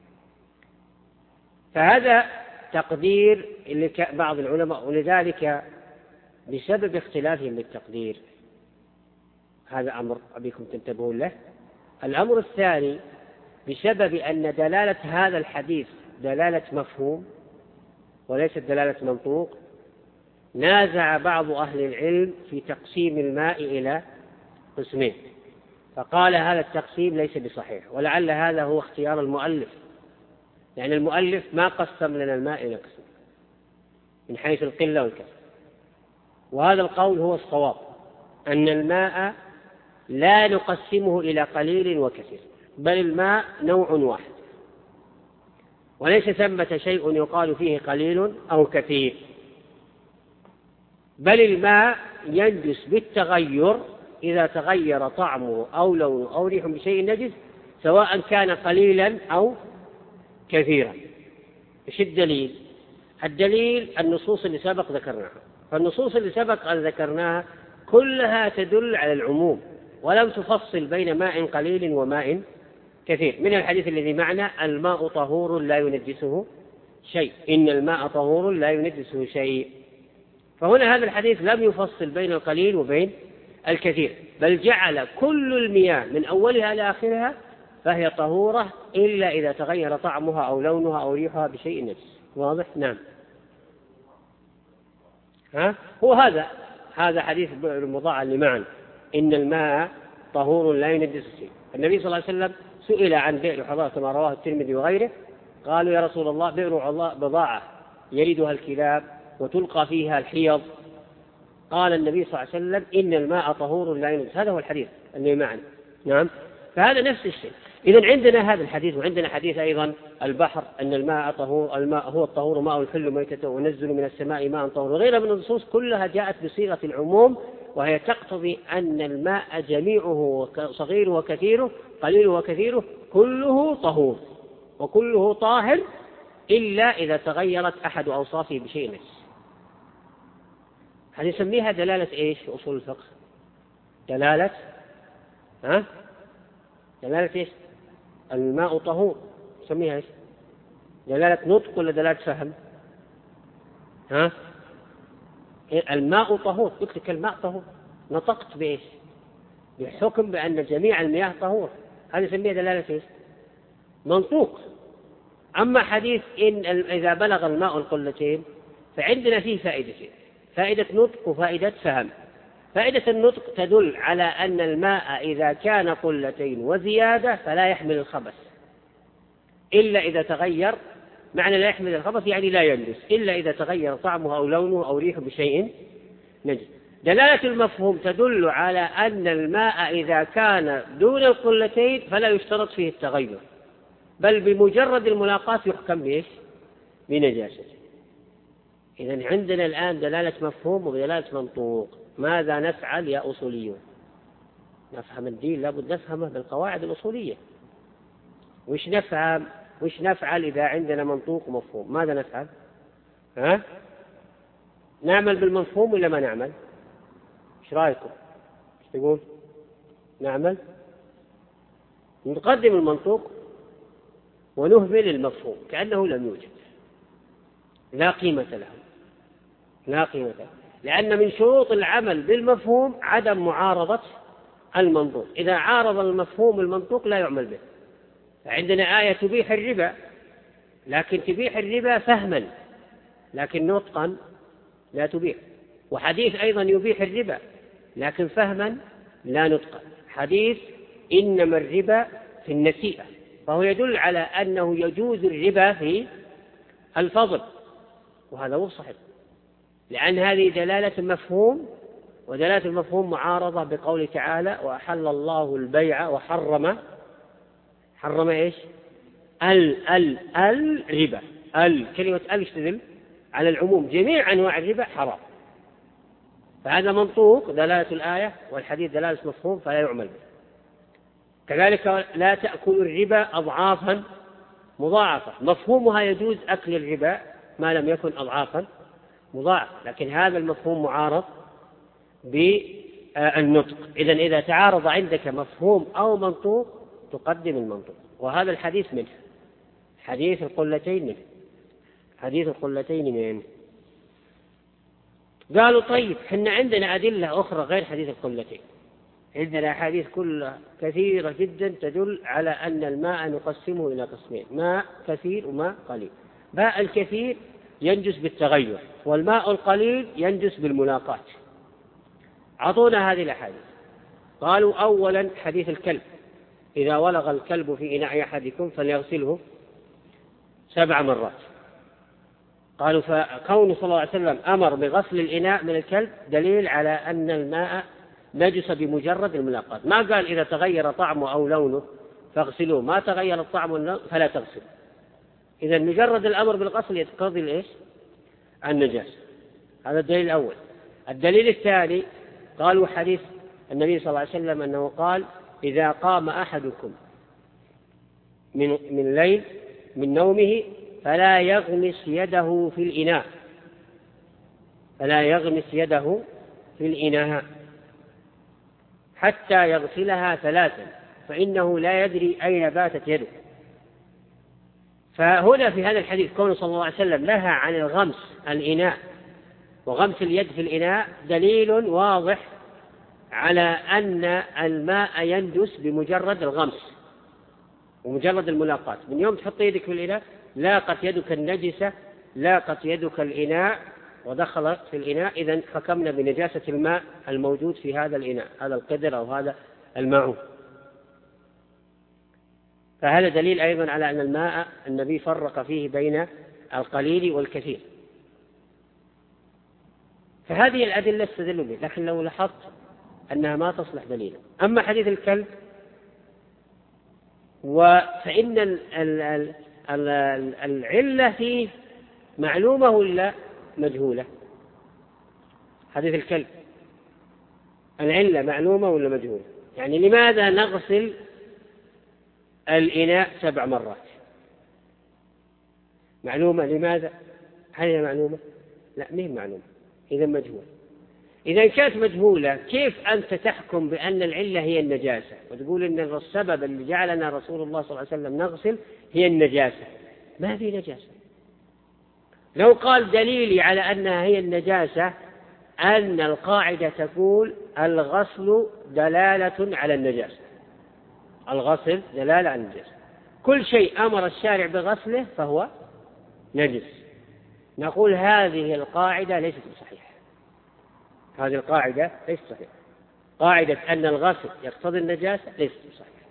فهذا تقدير بعض العلماء، ولذلك بسبب اختلافهم بالتقدير هذا أمر أبيكم تنتبهون له. الأمر الثاني بسبب أن دلالة هذا الحديث دلالة مفهوم وليست دلالة منطوق، نازع بعض أهل العلم في تقسيم الماء إلى قسمين، فقال هذا التقسيم ليس بصحيح، ولعل هذا هو اختيار المؤلف، يعني المؤلف ما قسم لنا الماء إلى قسم من حيث القلة والكثرة. وهذا القول هو الصواب، أن الماء لا نقسمه إلى قليل وكثير، بل الماء نوع واحد، وليس ثمة شيء يقال فيه قليل أو كثير، بل الماء ينجس بالتغير إذا تغير طعمه أو لونه أو ريحه بشيء نجس، سواء كان قليلا أو كثيرا. إيش الدليل؟ الدليل النصوص اللي سبق ذكرناها، فالنصوص اللي سبق أن ذكرناها كلها تدل على العموم ولم تفصل بين ماء قليل وماء كثير. من الحديث الذي معنا الماء طهور لا ينجسه شيء، إن الماء طهور لا ينجسه شيء. فهنا هذا الحديث لم يفصل بين القليل وبين الكثير، بل جعل كل المياه من أولها إلى آخرها فهي طهورة إلا إذا تغير طعمها أو لونها أو ريحها بشيء نجس. واضح؟ نعم. هو هذا حديث المضاعف اللي معنا، إن الماء طهور لا ينجس شيء. النبي صلى الله عليه وسلم سئل عن بئر حضارة كما رواه الترمذي وغيره، قالوا يا رسول الله بئر بضاعة يردها الكلاب وتلقى فيها الحيض. قال النبي صلى الله عليه وسلم إن الماء طهور لا ينجس. هذا هو الحديث اللي معنا. نعم. فهذا نفس الشيء. إذن عندنا هذا الحديث، وعندنا حديث أيضا البحر أن الماء طهور، الماء هو الطهور ماء الحل ميتته ونزل من السماء ماء طهور، وغيرها من النصوص كلها جاءت بصيغة العموم، وهي تقتضي أن الماء جميعه صغيره وكثيره قليله وكثيره كله طهور وكله طاهر إلا إذا تغيرت أحد أوصافه بشيء نجس. هذه نسميها دلالة إيش في أصول الفقه؟ دلالة دلالة إيش؟ الماء طهور نسميها إيش؟ دلالة نطق ولا دلالة فهم؟ الماء طهور، قلت لك الماء طهور، نطقت بإيش؟ بحكم بأن جميع المياه طهور، هذه نسميها دلالة إيش؟ منطوق. أما حديث إن إذا بلغ الماء القلتين فعندنا فيه فائدتين، فائدة نطق وفائدة فهم. فائدة النطق تدل على أن الماء إذا كان قلتين وزيادة فلا يحمل الخبث إلا إذا تغير، معنى لا يحمل الخبث يعني لا ينجس إلا إذا تغير طعمه أو لونه أو ريحه بشيء نجس. دلالة المفهوم تدل على أن الماء إذا كان دون القلتين فلا يشترط فيه التغير، بل بمجرد الملاقاة يحكم بإيش؟ بنجاسة. إذن عندنا الآن دلالة مفهوم ودلالة منطوق. ماذا نفعل يا أصوليون؟ نفهم الدين لابد نفهمه بالقواعد الأصولية. وش نفعل إذا عندنا منطوق ومفهوم؟ ماذا نفعل؟ نعمل بالمفهوم ولا ما نعمل؟ إيش رأيكم؟ إيش تقول؟ نعمل؟ نقدم المنطوق ونهمل المفهوم كأنه لم يوجد، لا قيمة له، لا قيمة له، لأن من شروط العمل بالمفهوم عدم معارضة المنطوق. إذا عارض المفهوم المنطوق لا يعمل به. عندنا آية تبيح الربا، لكن تبيح الربا فهما، لكن نطقا لا تبيح. وحديث أيضا يبيح الربا، لكن فهما لا نطقا. حديث إنما الربا في النسيئة، فهو يدل على أنه يجوز الربا في الفضل، وهذا هو صحيح، لأن هذه دلالة مفهوم، ودلالة المفهوم معارضة بقوله تعالى وأحل الله البيع وحرم إيش؟ الربا. كلمة تدل على العموم، جميع أنواع الربا حرام. فهذا منطوق دلالة الآية، والحديث دلالة مفهوم فلا يعمل به. كذلك لا تأكل الربا أضعافا مضاعفة، مفهومها يجوز أكل الربا ما لم يكن أضعافا مضاعفة، لكن هذا المفهوم معارض بالنطق. إذا تعارض عندك مفهوم أو منطوق تقدم المنطوق، وهذا الحديث منه، حديث القلتين منه. قالوا طيب حنا عندنا أدلة أخرى غير حديث القلتين، عندنا أحاديث كلها كثيرة جدا تدل على أن الماء نقسمه إلى قسمين، ماء كثير وماء قليل. ماء الكثير ينجس بالتغير، والماء القليل ينجس بالملاقاة. عطونا هذه الأحاديث. قالوا أولا حديث الكلب، إذا ولغ الكلب في إناء أحدكم فليغسله 7 مرات. قالوا فكون صلى الله عليه وسلم أمر بغسل الإناء من الكلب دليل على أن الماء نجس بمجرد الملاقاة. ما قال إذا تغير طعمه أو لونه فاغسلوه، ما تغير الطعم واللون فلا تغسل. إذا مجرد الأمر بالغسل يتقاضي إيش؟ النجاسة. هذا الدليل الأول. الدليل الثاني قالوا حديث النبي صلى الله عليه وسلم أنه قال إذا قام أحدكم من الليل من نومه فلا يغمس يده في الإناء حتى يغسلها 3، فإنه لا يدري أين باتت يده. فهنا في هذا الحديث كون صلى الله عليه وسلم نهى عن الغمس الإناء وغمس اليد في الإناء دليل واضح على أن الماء ينجس بمجرد الغمس ومجرد الملاقاة. من يوم تحط يدك في الإناء لاقت يدك النجسة، لاقت يدك الإناء ودخلت في الإناء، إذن حكمنا بنجاسة الماء الموجود في هذا الإناء، هذا القدر أو هذا الماعون. فهذا دليل أيضا على أن الماء النبي فرق فيه بين القليل والكثير. فهذه الأدلة استدلوا به، لكن لو لاحظت أنها ما تصلح دليلا. أما حديث الكلب فإن العلة فيه معلومة ولا مجهولة؟ حديث الكلب العلة معلومة ولا مجهولة؟ يعني لماذا نغسل الإناء 7 مرات؟ معلومة. لماذا؟ هل هي معلومة؟ لا، ما هي معلومة، إذا مجهولة. إذا كانت مجهولة كيف أنت تحكم بأن العلة هي النجاسة وتقول إن السبب اللي جعلنا رسول الله صلى الله عليه وسلم نغسل هي النجاسة؟ ما في نجاسة. لو قال دليلي على أنها هي النجاسة أن القاعدة تقول الغسل دلالة على النجاسة، الغسل دلالة على النجاسة، كل شيء أمر الشارع بغسله فهو نجس. نقول هذه القاعدة ليست صحيحة، هذه القاعدة ليست صحيحة. قاعدة أن الغسل يقتضي النجاسة ليست صحيحة،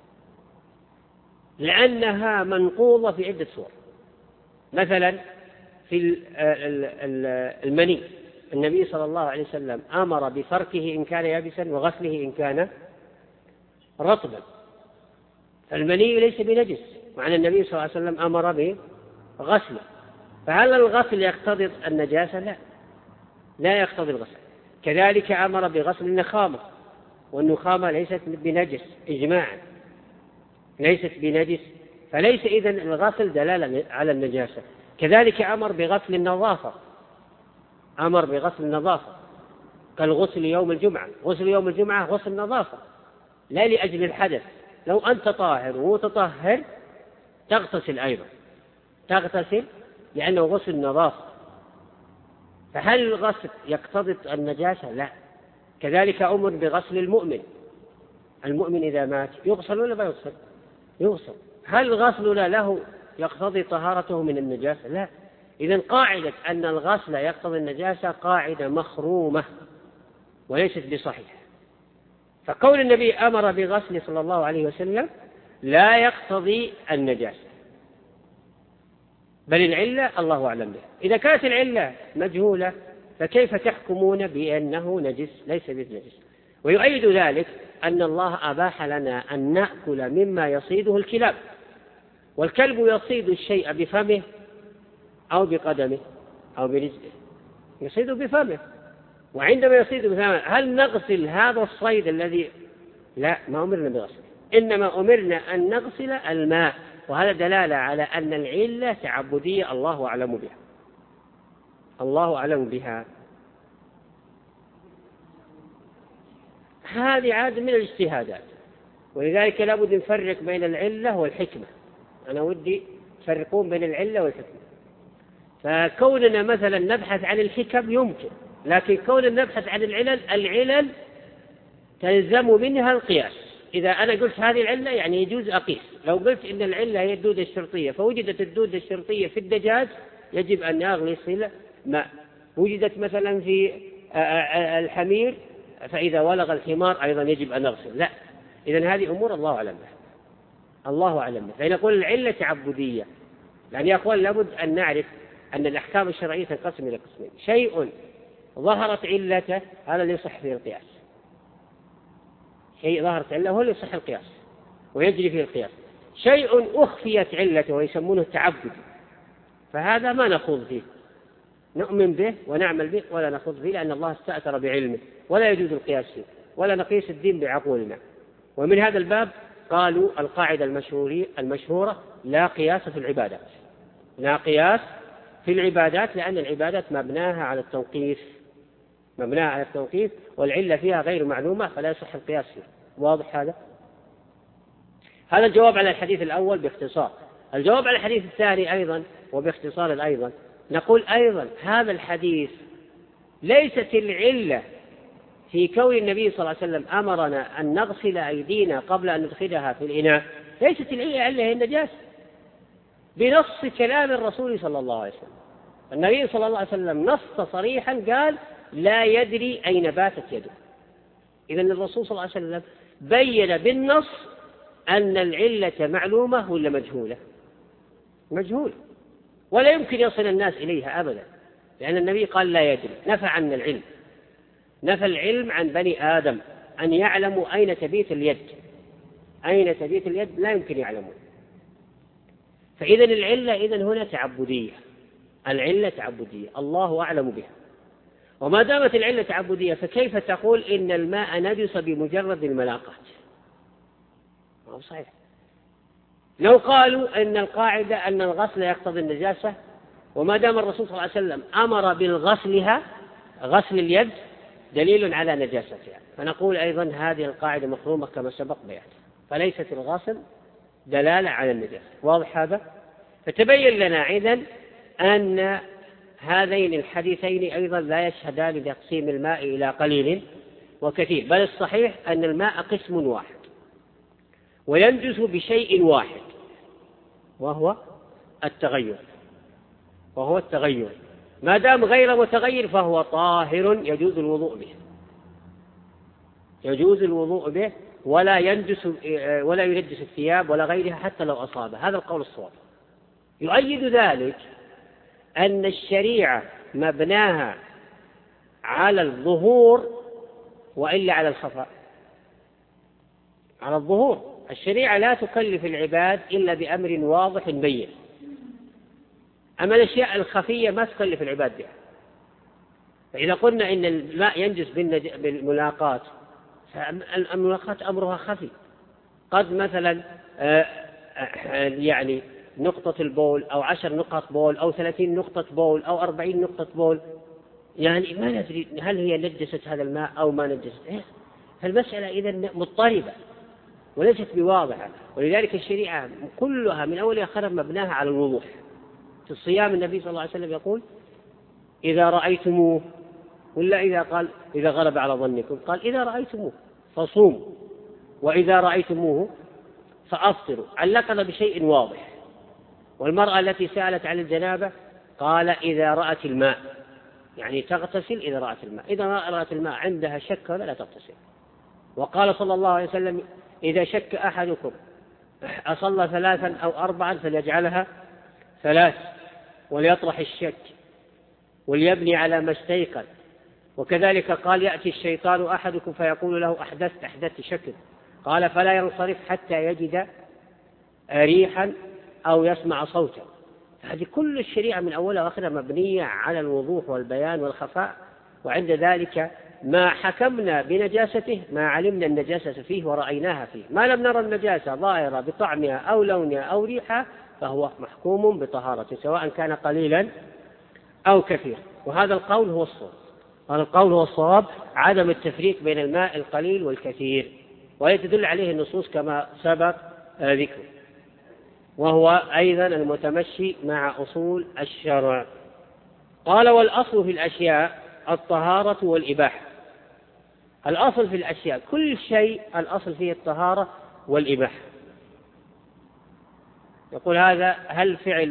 لأنها منقوضة في عدة صور. مثلا في المني، النبي صلى الله عليه وسلم أمر بفركه إن كان يابسا وغسله إن كان رطبا. المني ليس بنجس، مع أن النبي صلى الله عليه وسلم أمر بغسله. فهل الغسل يقتضي النجاسة؟ لا يقتضي الغسل. كذلك أمر بغسل النخامة، والنخامة ليست بنجس إجماعا، ليست بنجس، فليس إذن الغسل دلالة على النجاسة. كذلك أمر بغسل النظافة، أمر بغسل النظافة كالغسل يوم الجمعة. غسل يوم الجمعة غسل نظافة لا لأجل الحدث. لو أنت طاهر ومتطهر تغتسل أيضا، تغتسل لأنه غسل نظافة. فهل الغسل يقتضي النجاسة؟ لا. كذلك أمر بغسل المؤمن، المؤمن إذا مات يغسل ولا ما يغسل؟ يغسل. هل غسلنا له يقتضي طهارته من النجاسة؟ لا. إذن قاعدة أن الغسل يقتضي النجاسة قاعدة مخرومة وليست بصحيحة. فقول النبي أمر بغسل صلى الله عليه وسلم لا يقتضي النجاسة، بل العلة الله أعلم بها. إذا كانت العلة مجهولة فكيف تحكمون بأنه نجس؟ ليس بنجس. ويؤيد ذلك أن الله أباح لنا أن نأكل مما يصيده الكلاب، والكلب يصيد الشيء بفمه أو بقدمه أو برجله، يصيد بفمه. وعندما يصيد بفمه هل نغسل هذا الصيد الذي؟ لا، ما أمرنا بغسله، إنما أمرنا أن نغسل الماء، وهذا دلالة على أن العلة تعبدية الله أعلم بها، الله أعلم بها. هذه عادة من الاجتهادات، ولذلك لابد نفرق بين العلة والحكمة. أنا ودي تفرقون بين العلة والحكمة. فكوننا مثلا نبحث عن الحكم يمكن، لكن كوننا نبحث عن العلل تلزم منها القياس. إذا أنا قلت هذه العلة يعني يجوز أقيس. لو قلت إن العلة هي الدودة الشرطية، فوجدت الدودة الشرطية في الدجاج يجب أن أغسل ماء. وجدت مثلا في الحمير، فإذا ولغ الحمار أيضا يجب أن نغسل. لا، إذن هذه أمور الله أعلم بها، الله أعلم بها. فنقول العلة تعبدية، يعني يا أخوان لابد أن نعرف أن الأحكام الشرعية تنقسم إلى قسمين: شيء ظهرت علته هذا اللي يصح فيه القياس، شيء ظهرت علته هو اللي يصح القياس ويجري فيه القياس. شيء أخفيت علته ويسمونه التعبد، فهذا ما نخوض فيه، نؤمن به ونعمل به ولا نخوض فيه، لأن الله استأثر بعلمه ولا يجوز القياس فيه، ولا نقيس الدين بعقولنا. ومن هذا الباب قالوا القاعدة المشهورة: لا قياس في العبادات، لا قياس في العبادات، لأن العبادات مبناها على التوقيف، مبناها على التوقيف، والعلة فيها غير معلومة فلا يصح القياس فيه. واضح هذا؟ هذا الجواب على الحديث الأول باختصار. الجواب على الحديث الثاني أيضا وباختصار أيضا، نقول أيضا هذا الحديث ليست العلة في كون النبي صلى الله عليه وسلم أمرنا أن نغسل أيدينا قبل أن ندخلها في الإناء، ليست العلة هي النجاسة بنص كلام الرسول صلى الله عليه وسلم. النبي صلى الله عليه وسلم نص صريحا قال: لا يدري أين باتت يده. إذن الرسول صلى الله عليه وسلم بين بالنص أن العلة معلومة ولا مجهولة؟ مجهولة، ولا يمكن يصل الناس إليها أبدا، لأن النبي قال لا يدري، نفى عن العلم، نفى العلم عن بني آدم أن يعلموا أين تبيت اليد، أين تبيت اليد لا يمكن يعلمون. فإذن العلة إذن هنا تعبدية، العلة تعبدية الله أعلم بها. وما دامت العلة تعبدية فكيف تقول إن الماء نجس بمجرد الملاقات؟ ما هو صحيح. لو قالوا إن القاعدة أن الغسل يقتضي النجاسة، وما دام الرسول صلى الله عليه وسلم أمر بالغسلها، غسل اليد دليل على نجاستها، فنقول أيضا هذه القاعدة مخرومة كما سبق بيانها، فليست الغسل دلالة على النجاسة. واضح هذا؟ فتبين لنا إذن أن هذين الحديثين أيضا لا يشهدان لتقسيم الماء إلى قليل وكثير، بل الصحيح أن الماء قسم واحد وينجس بشيء واحد، وهو التغير، ما دام غير متغير فهو طاهر يجوز الوضوء به ولا ينجس الثياب ولا غيرها حتى لو أصاب. هذا القول الصواب. يؤيد ذلك أن الشريعة مبناها على الظهور وإلا على الخفاء. على الظهور، الشريعة لا تكلف العباد إلا بأمر واضح بين، أما الأشياء الخفية ما تكلف العباد بها. فإذا قلنا إن الماء ينجس بالملاقات، فالملاقات أمرها خفي، قد مثلا يعني نقطة البول أو 10 نقط بول أو 30 نقطة بول أو 40 نقطة بول، يعني ما ندري هل هي نجست هذا الماء أو ما نجست. فالمسألة إذن مضطربة وليست بواضحة، ولذلك الشريعة كلها من أولها آخرها مبناها على الوضوح. في الصيام النبي صلى الله عليه وسلم يقول: إذا رأيتموه، ولا إذا غلب على ظنكم قال: إذا رأيتموه فصوموا. وإذا رأيتموه فأفطروا، علقنا بشيء واضح. والمرأة التي سألت عن الجنابة قال إذا رأت الماء، يعني تغتسل إذا رأت الماء، إذا رأت الماء عندها شك ولا تغتسل. وقال صلى الله عليه وسلم إذا شك أحدكم أصلى 3 أو 4 فليجعلها 3 وليطرح الشك وليبني على ما استيقن. وكذلك قال يأتي الشيطان أحدكم فيقول له أحدثت شك، قال فلا ينصرف حتى يجد ريحا أو يسمع صوتا. هذه كل الشريعة من أولها وآخرها مبنية على الوضوح والبيان والخفاء. وعند ذلك ما حكمنا بنجاسته ما علمنا النجاسة فيه ورأيناها فيه، ما لم نرى النجاسة ظاهرة بطعمها أو لونها أو ريحها فهو محكوم بطهارته سواء كان قليلا أو كثيرا. وهذا القول هو الصواب، هذا القول هو الصواب، عدم التفريق بين الماء القليل والكثير، ويتدل عليه النصوص كما سبق ذكره، وهو أيضا المتمشي مع أصول الشرع. قال والأصل في الأشياء الطهارة والإباحة. الأصل في الأشياء كل شيء الأصل فيه الطهارة والإباحة. يقول هذا هل فعل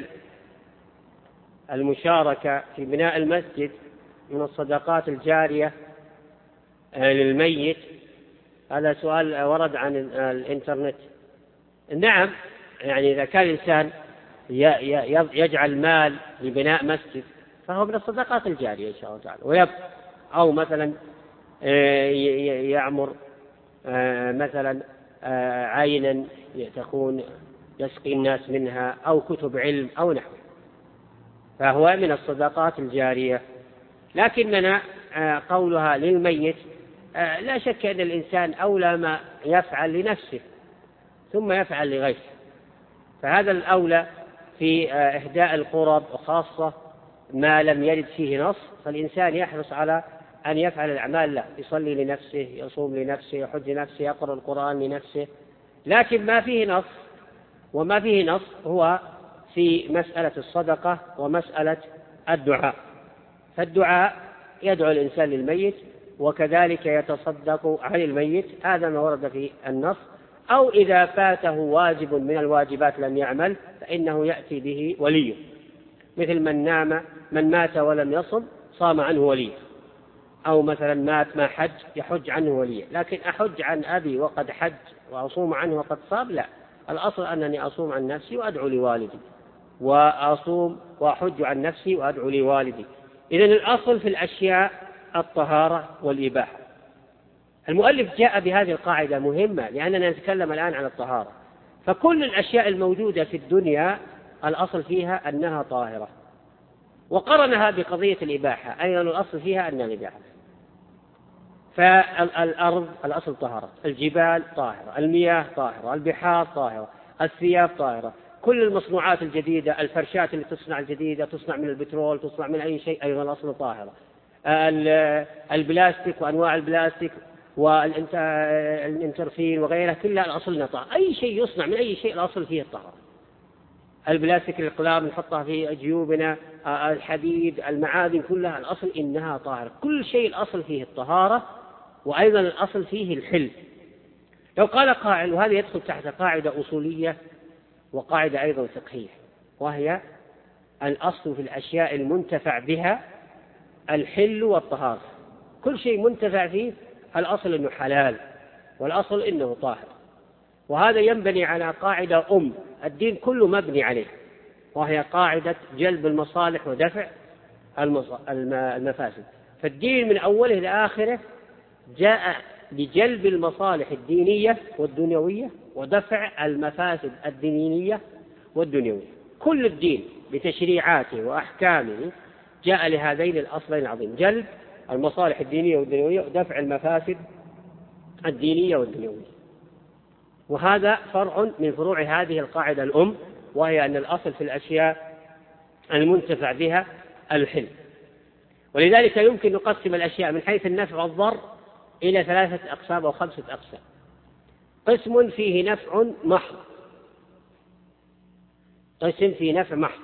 المشاركة في بناء المسجد من الصدقات الجارية للميت؟ هذا سؤال ورد عن الإنترنت. نعم، يعني إذا كان الإنسان يجعل مال لبناء مسجد فهو من الصدقات الجارية إن شاء الله تعالى، أو مثلا يعمر مثلا عينا تكون يسقي الناس منها أو كتب علم أو نحو، فهو من الصدقات الجارية. لكننا قولها للميت لا شك أن الإنسان أولى ما يفعل لنفسه ثم يفعل لغيره، فهذا الأولى في إهداء القرب، وخاصة ما لم يرد فيه نص، فالإنسان يحرص على أن يفعل الأعمال له، يصلي لنفسه، يصوم لنفسه، يحج لنفسه، يقرأ القرآن لنفسه. لكن ما فيه نص وما فيه نص هو في مسألة الصدقة ومسألة الدعاء. فالدعاء يدعو الإنسان للميت وكذلك يتصدق عن الميت، هذا ما ورد في النص. أو إذا فاته واجب من الواجبات لم يعمل فإنه يأتي به وليه، مثل من مات ولم يصم صام عنه وليه، أو مثلا مات ما حج يحج عنه وليه. لكن أحج عن أبي وقد حج وأصوم عنه وقد صام؟ لا، الأصل أنني أصوم عن نفسي وأدعو لوالدي، وأصوم وأحج عن نفسي وأدعو لوالدي. إذن الأصل في الأشياء الطهارة والإباحة. المؤلف جاء بهذه القاعدة مهمة لأننا نتكلم الآن عن الطهارة، فكل الأشياء الموجودة في الدنيا الأصل فيها أنها طاهرة، وقرنها بقضية الإباحة أيضا الأصل فيها أنها الإباحة. فالأرض الأصل طهارة، الجبال طاهرة، المياه طاهرة، البحار طاهرة، الثياب طاهرة، كل المصنوعات الجديدة، الفرشات اللي تصنع الجديدة تصنع من البترول، تصنع من أي شيء، أيضا الأصل طاهرة. البلاستيك وأنواع البلاستيك والانترفين وغيرها كلها الأصل طاهرة. أي شيء يصنع من أي شيء الأصل فيه الطهارة. البلاستيك الأقلام نحطها في جيوبنا، الحديد، المعادن كلها الأصل إنها طاهرة. كل شيء الأصل فيه الطهارة، وأيضا الأصل فيه الحل. لو قال قائل، وهذا يدخل تحت قاعدة أصولية وقاعدة أيضا فقهية، وهي الأصل في الأشياء المنتفع بها الحل والطهارة. كل شيء منتفع فيه الأصل إنه حلال والأصل إنه طاهر، وهذا ينبني على قاعدة الدين كله مبني عليه، وهي قاعدة جلب المصالح ودفع المفاسد. فالدين من أوله لآخره جاء لجلب المصالح الدينية والدنيوية ودفع المفاسد الدينية والدنيوية. كل الدين بتشريعاته وأحكامه جاء لهذين الأصلين العظيم، جلب المصالح الدينية والدنيوية ودفع المفاسد الدينية والدنيوية. وهذا فرع من فروع هذه القاعدة وهي أن الأصل في الأشياء المنتفع بها الحل. ولذلك يمكن نقسم الأشياء من حيث النفع والضر إلى 3 أقسام أو 5 أقسام. قسم فيه نفع محض، قسم فيه نفع محض،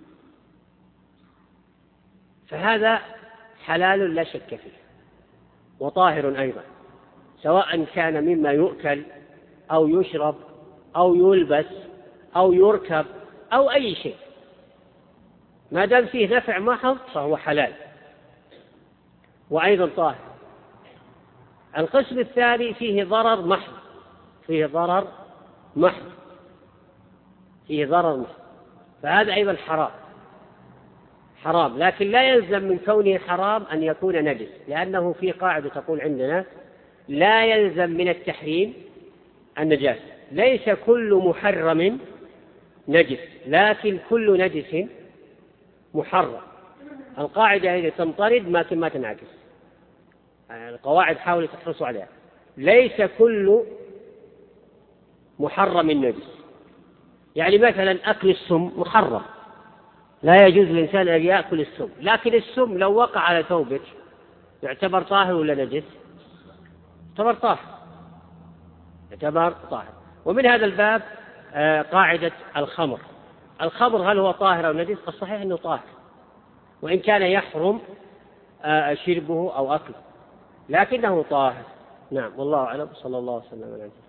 فهذا حلال لا شك فيه وطاهر أيضا، سواء كان مما يؤكل أو يشرب أو يلبس أو يركب أو أي شيء، ما دام فيه نفع محض فهو حلال وأيضا طاهر. القسم الثاني فيه ضرر محض، فيه ضرر محض، فهذا أيضا حرام، لكن لا يلزم من كونه حرام أن يكون نجس، لأنه في قاعدة تقول عندنا لا يلزم من التحريم النجاسة. ليس كل محرم نجس، لكن كل نجس محرم. القاعدة هذه تنطرد ما تنعكس، القواعد حاولوا تحرصوا عليها. ليس كل محرم نجس، يعني مثلا أكل السم محرم، لا يجوز للإنسان أن يأكل السم، لكن السم لو وقع على ثوبك يعتبر طاهر ولا نجس؟ يعتبر طاهر. ومن هذا الباب قاعدة الخمر هل هو طاهر أو نجس؟ الصحيح أنه طاهر، وإن كان يحرم شربه أو أكله، لكنه طاهر. نعم، والله أعلم. صلى الله وسلم على نبينا.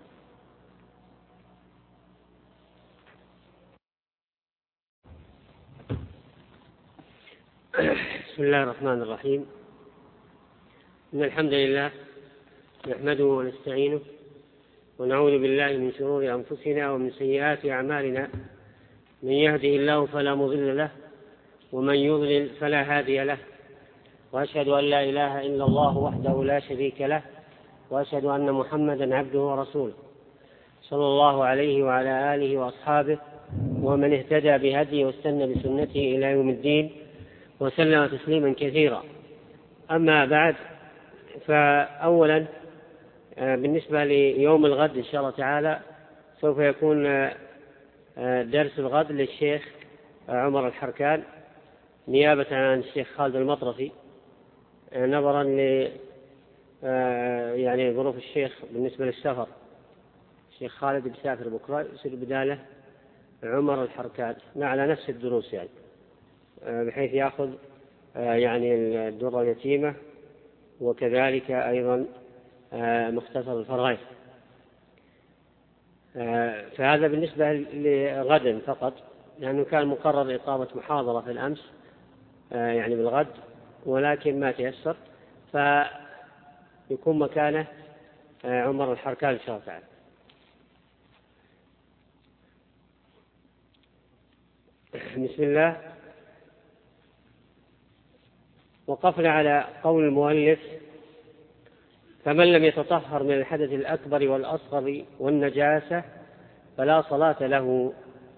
بسم الله الرحمن الرحيم. إن الحمد لله نحمده ونستعينه ونعوذ بالله من شرور أنفسنا ومن سيئات أعمالنا، من يهده الله فلا مضل له ومن يضلل فلا هادي له، وأشهد أن لا إله إلا الله وحده لا شريك له، وأشهد أن محمدا عبده ورسوله صلى الله عليه وعلى آله وأصحابه ومن اهتدى بهديه واستنى بسنته إلى يوم الدين وسلم تسليما كثيرا. أما بعد، فأولا بالنسبة ليوم الغد إن شاء الله تعالى سوف يكون درس الغد للشيخ عمر الحركان نيابة عن الشيخ خالد المطرفي، نظرا ل يعني ظروف الشيخ بالنسبة للسفر. الشيخ خالد بيسافر بكرة، يصير بداله عمر الحركان على نفس الدروس، يعني بحيث يأخذ يعني الدرة اليتيمة وكذلك أيضا مختصر الفرغيث. فهذا بالنسبة لغد فقط، لأنه كان مقرر إقامة محاضرة في الأمس يعني بالغد، ولكن ما تيسر، فيكون مكانه عمر الحركان إن شاء الله تعالى. بسم الله. وقفنا على قول المؤلف: فمن لم يتطهر من الحدث الأكبر والأصغر والنجاسة فلا صلاة له.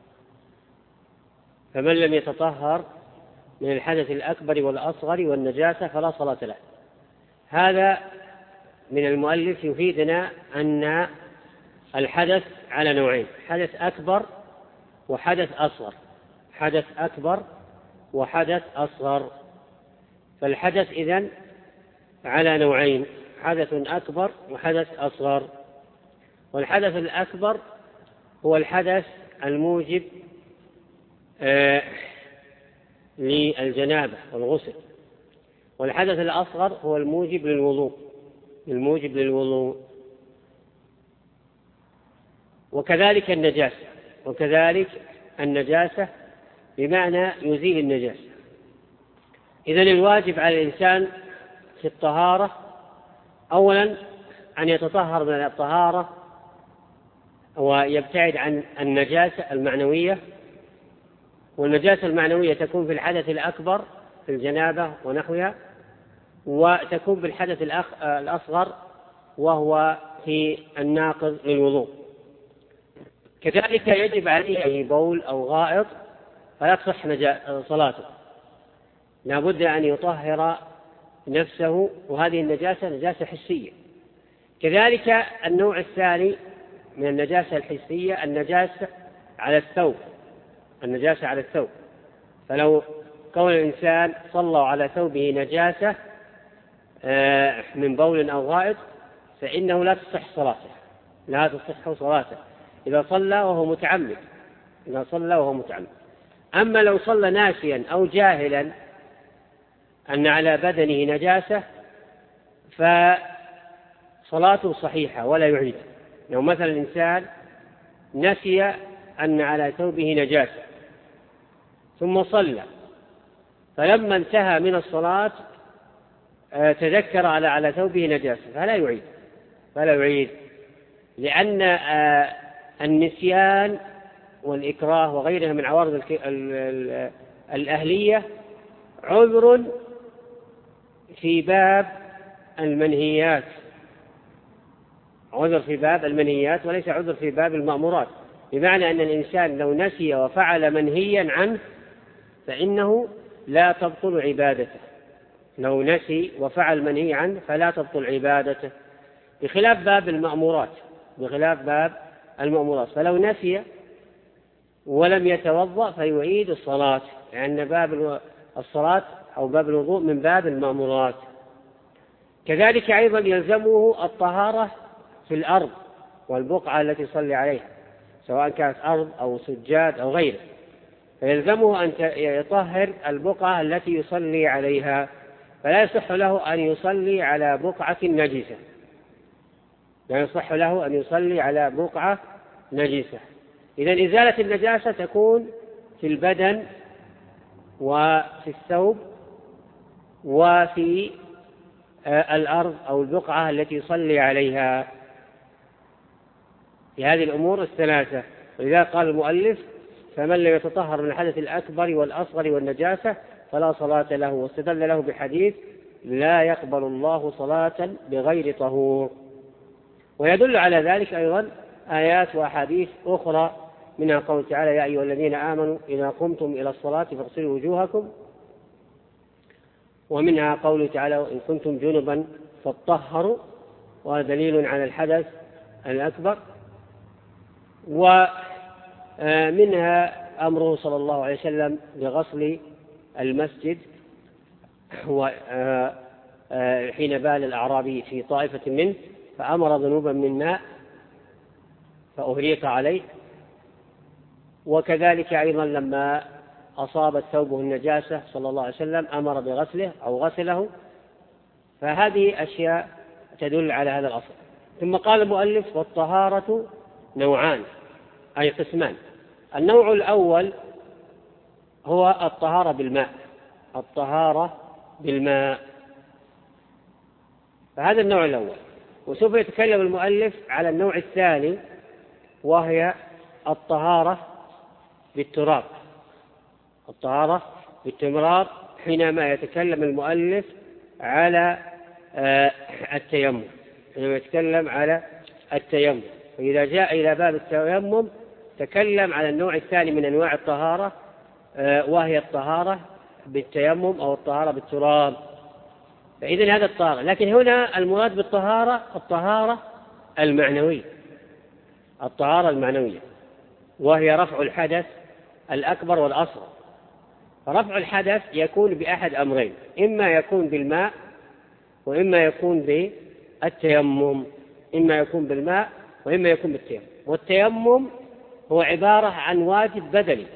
فمن لم يتطهر من الحدث الأكبر والأصغر والنجاسة فلا صلاة له. هذا من المؤلف يفيدنا أن الحدث على نوعين: حدث أكبر وحدث أصغر. حدث أكبر وحدث أصغر. فالحدث إذن على نوعين: حدث أكبر وحدث أصغر. والحدث الأكبر هو الحدث الموجب للجنابة والغسل، والحدث الأصغر هو الموجب للوضوء. وكذلك النجاسة بمعنى يزيل النجاسة. إذن الواجب على الإنسان في الطهارة أولا أن يتطهر من الطهارة ويبتعد عن النجاسة المعنوية، والنجاسة المعنوية تكون في الحدث الأكبر في الجنابة ونحوها، وتكون بالحدث الأصغر وهو في الناقض للوضوء. كذلك يجب عليه أي بول أو غائط فلا تصح صلاته، لا بد أن يطهر نفسه، وهذه النجاسة نجاسة حسية. كذلك النوع الثاني من النجاسة الحسية النجاسة على الثوب. فلو كون الإنسان صلى على ثوبه نجاسة من بول أو غائط فإنه لا تصح صلاته إذا صلى وهو متعمد. أما لو صلى ناسيا أو جاهلا أن على بدنه نجاسة فصلاته صحيحة ولا لو مثلا الإنسان نسي أن على ثوبه نجاسة ثم صلى، فلما انتهى من الصلاة تذكر على ثوبه نجاسة فلا يعيد، لأن النسيان والإكراه وغيرها من عوارض الأهلية عذر في باب المنهيات، عذر في باب المنهيات وليس عذر في باب المأمورات، بمعنى أن الإنسان لو نسي وفعل منهيا عنه فإنه لا تبطل عبادته، لو نسي وفعل منهي عنه فلا تبطل عبادته، بخلاف باب المأمورات، فلو نسي ولم يتوضأ فيعيد الصلاة، لأن باب الصلاة أو باب الوضوء من باب المأمورات. كذلك أيضا يلزمه الطهارة في الأرض والبقعة التي يصلي عليها، سواء كانت أرض أو سجاد أو غيره، فيلزمه أن يطهر البقعة التي يصلي عليها، فلا يصح له أن يصلي على بقعة نجسة، لا يصح له أن يصلي على بقعة نجسة. إذن إزالة النجاسة تكون في البدن وفي الثوب وفي الأرض أو البقعة التي يصلي عليها، في هذه الأمور الثلاثة. ولذا قال المؤلف: فمن لم يتطهر من الحدث الأكبر والأصغر والنجاسة فلا صلاة له، واستدل له بحديث: لا يقبل الله صلاة بغير طهور. ويدل على ذلك أيضا آيات وأحاديث أخرى، منها قول تعالى: يا أيها الذين آمنوا إذا قمتم إلى الصلاة فاغسلوا وجوهكم، ومنها قول تعالى: إن كنتم جنبا فاطهروا، وهذا دليل على الحدث الأكبر. ومنها أمره صلى الله عليه وسلم بغسل المسجد حين بال الأعرابي في طائفة منه فأمر ذنوبا من ماء فأهريق عليه. وكذلك أيضا لما أصابت ثوبه النجاسة صلى الله عليه وسلم أمر بغسله أو غسله. فهذه أشياء تدل على هذا الأصل. ثم قال المؤلف: والطهارة نوعان، أي قسمان. النوع الأول هو الطهارة بالماء، فهذا النوع الأول. وسوف يتكلم المؤلف على النوع الثاني، وهي الطهارة بالتراب. حينما يتكلم المؤلف على التيمم، فإذا جاء إلى باب التيمم تكلم على النوع الثاني من أنواع الطهارة، وهي الطهارة بالتيمم أو الطهارة بالتراب. فإذن هذا الطهارة، لكن هنا المراد بالطهارة الطهارة المعنوية، وهي رفع الحدث الأكبر والأصغر. فرفع الحدث يكون بأحد أمرين: إما يكون بالماء وإما يكون بالتيمم، والتيمم هو عبارة عن واجب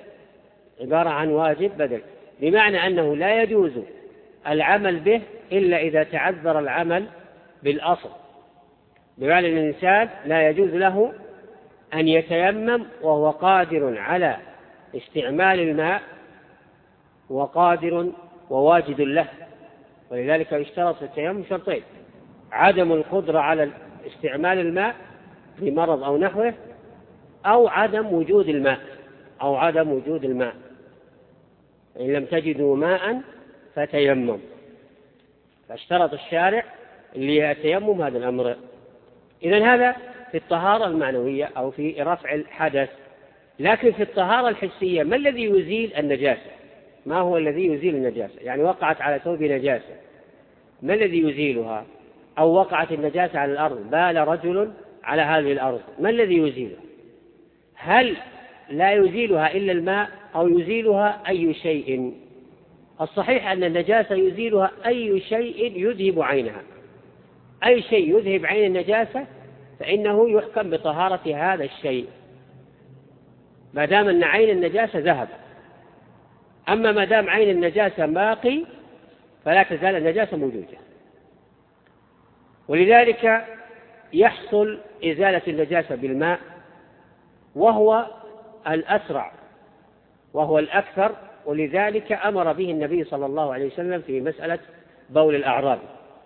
بدني، بمعنى أنه لا يجوز العمل به إلا إذا تعذر العمل بالأصل، بمعنى أن الإنسان لا يجوز له أن يتيمم وهو قادر على استعمال الماء وقادر وواجد له. ولذلك يشترط في التيمم شرطين: عدم القدرة على استعمال الماء بمرض أو نحوه، أو عدم وجود الماء. إن لم تجدوا ماء فتيمم، فاشترط الشارع للتيمم هذا الأمر. إذن هذا في الطهارة المعنوية أو في رفع الحدث. لكن في الطهارة الحسية، ما الذي يزيل النجاسة؟ ما هو الذي يزيل النجاسة؟ يعني وقعت على ثوب نجاسة، ما الذي يزيلها؟ أو وقعت النجاسة على الأرض، بال رجل على هذه الأرض، ما الذي يزيلها؟ هل لا يزيلها إلا الماء أو يزيلها أي شيء؟ الصحيح أن النجاسة يزيلها أي شيء يذهب عينها، أي شيء يذهب عين النجاسة فإنه يحكم بطهارة هذا الشيء ما دام أن عين النجاسة ذهب. أما ما دام عين النجاسة باقي فلا تزال النجاسة موجودة. ولذلك يحصل إزالة النجاسة بالماء، وهو الأسرع وهو الأكثر، ولذلك أمر به النبي صلى الله عليه وسلم في مسألة بول الأعراب.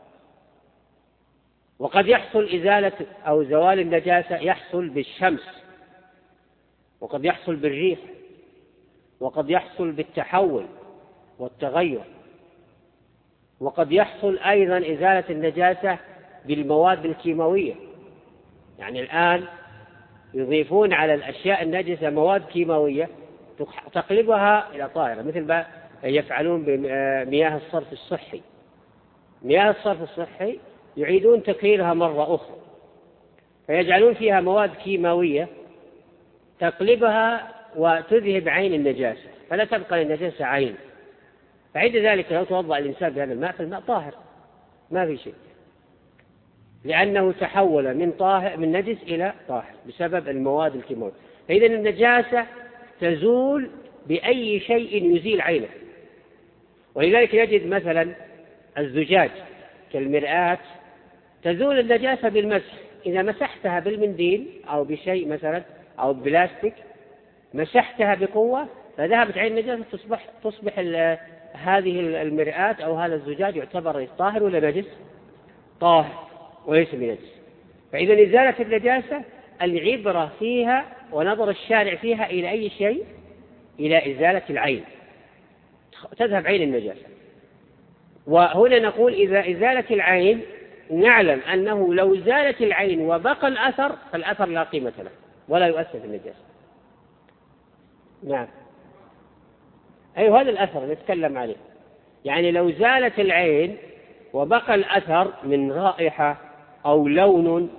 وقد يحصل إزالة أو زوال النجاسة يحصل بالشمس، وقد يحصل بالريح، وقد يحصل بالتحول والتغير، وقد يحصل أيضا إزالة النجاسة بالمواد الكيماوية. يعني الآن يضيفون على الأشياء النجسة مواد كيماوية تقلبها إلى طاهرة، مثل ما يفعلون بمياه الصرف الصحي. مياه الصرف الصحي يعيدون تكريرها مرة أخرى، فيجعلون فيها مواد كيماوية تقلبها وتذهب عين النجاسة، فلا تبقى للنجاسة عين. فعند ذلك لو توضأ الإنسان بهذا الماء فالماء طاهر ما في شيء، لأنه تحول من نجس إلى طاهر بسبب المواد الكيماوية. فإذا النجاسة تزول بأي شيء يزيل عينه. ولذلك نجد مثلا الزجاج كالمرآة تزول النجاسة بالمسح. إذا مسحتها بالمنديل أو بشيء مثلا أو بلاستيك مسحتها بقوة فذهبت عين النجاسة، تصبح هذه المرآة أو هذا الزجاج يعتبر طاهر ولا نجس؟ طاهر وليس بنجس. فإذا إزالة النجاسة العبرة فيها ونظر الشارع فيها إلى أي شيء؟ إلى إزالة العين، تذهب عين النجاسة. وهنا نقول إذا إزالة العين نعلم أنه لو زالت العين وبقى الأثر فالأثر لا قيمة له ولا يؤثر في النجاسة. نعم، هذا الأثر نتكلم عليه. يعني لو زالت العين وبقى الأثر من رائحة أو لون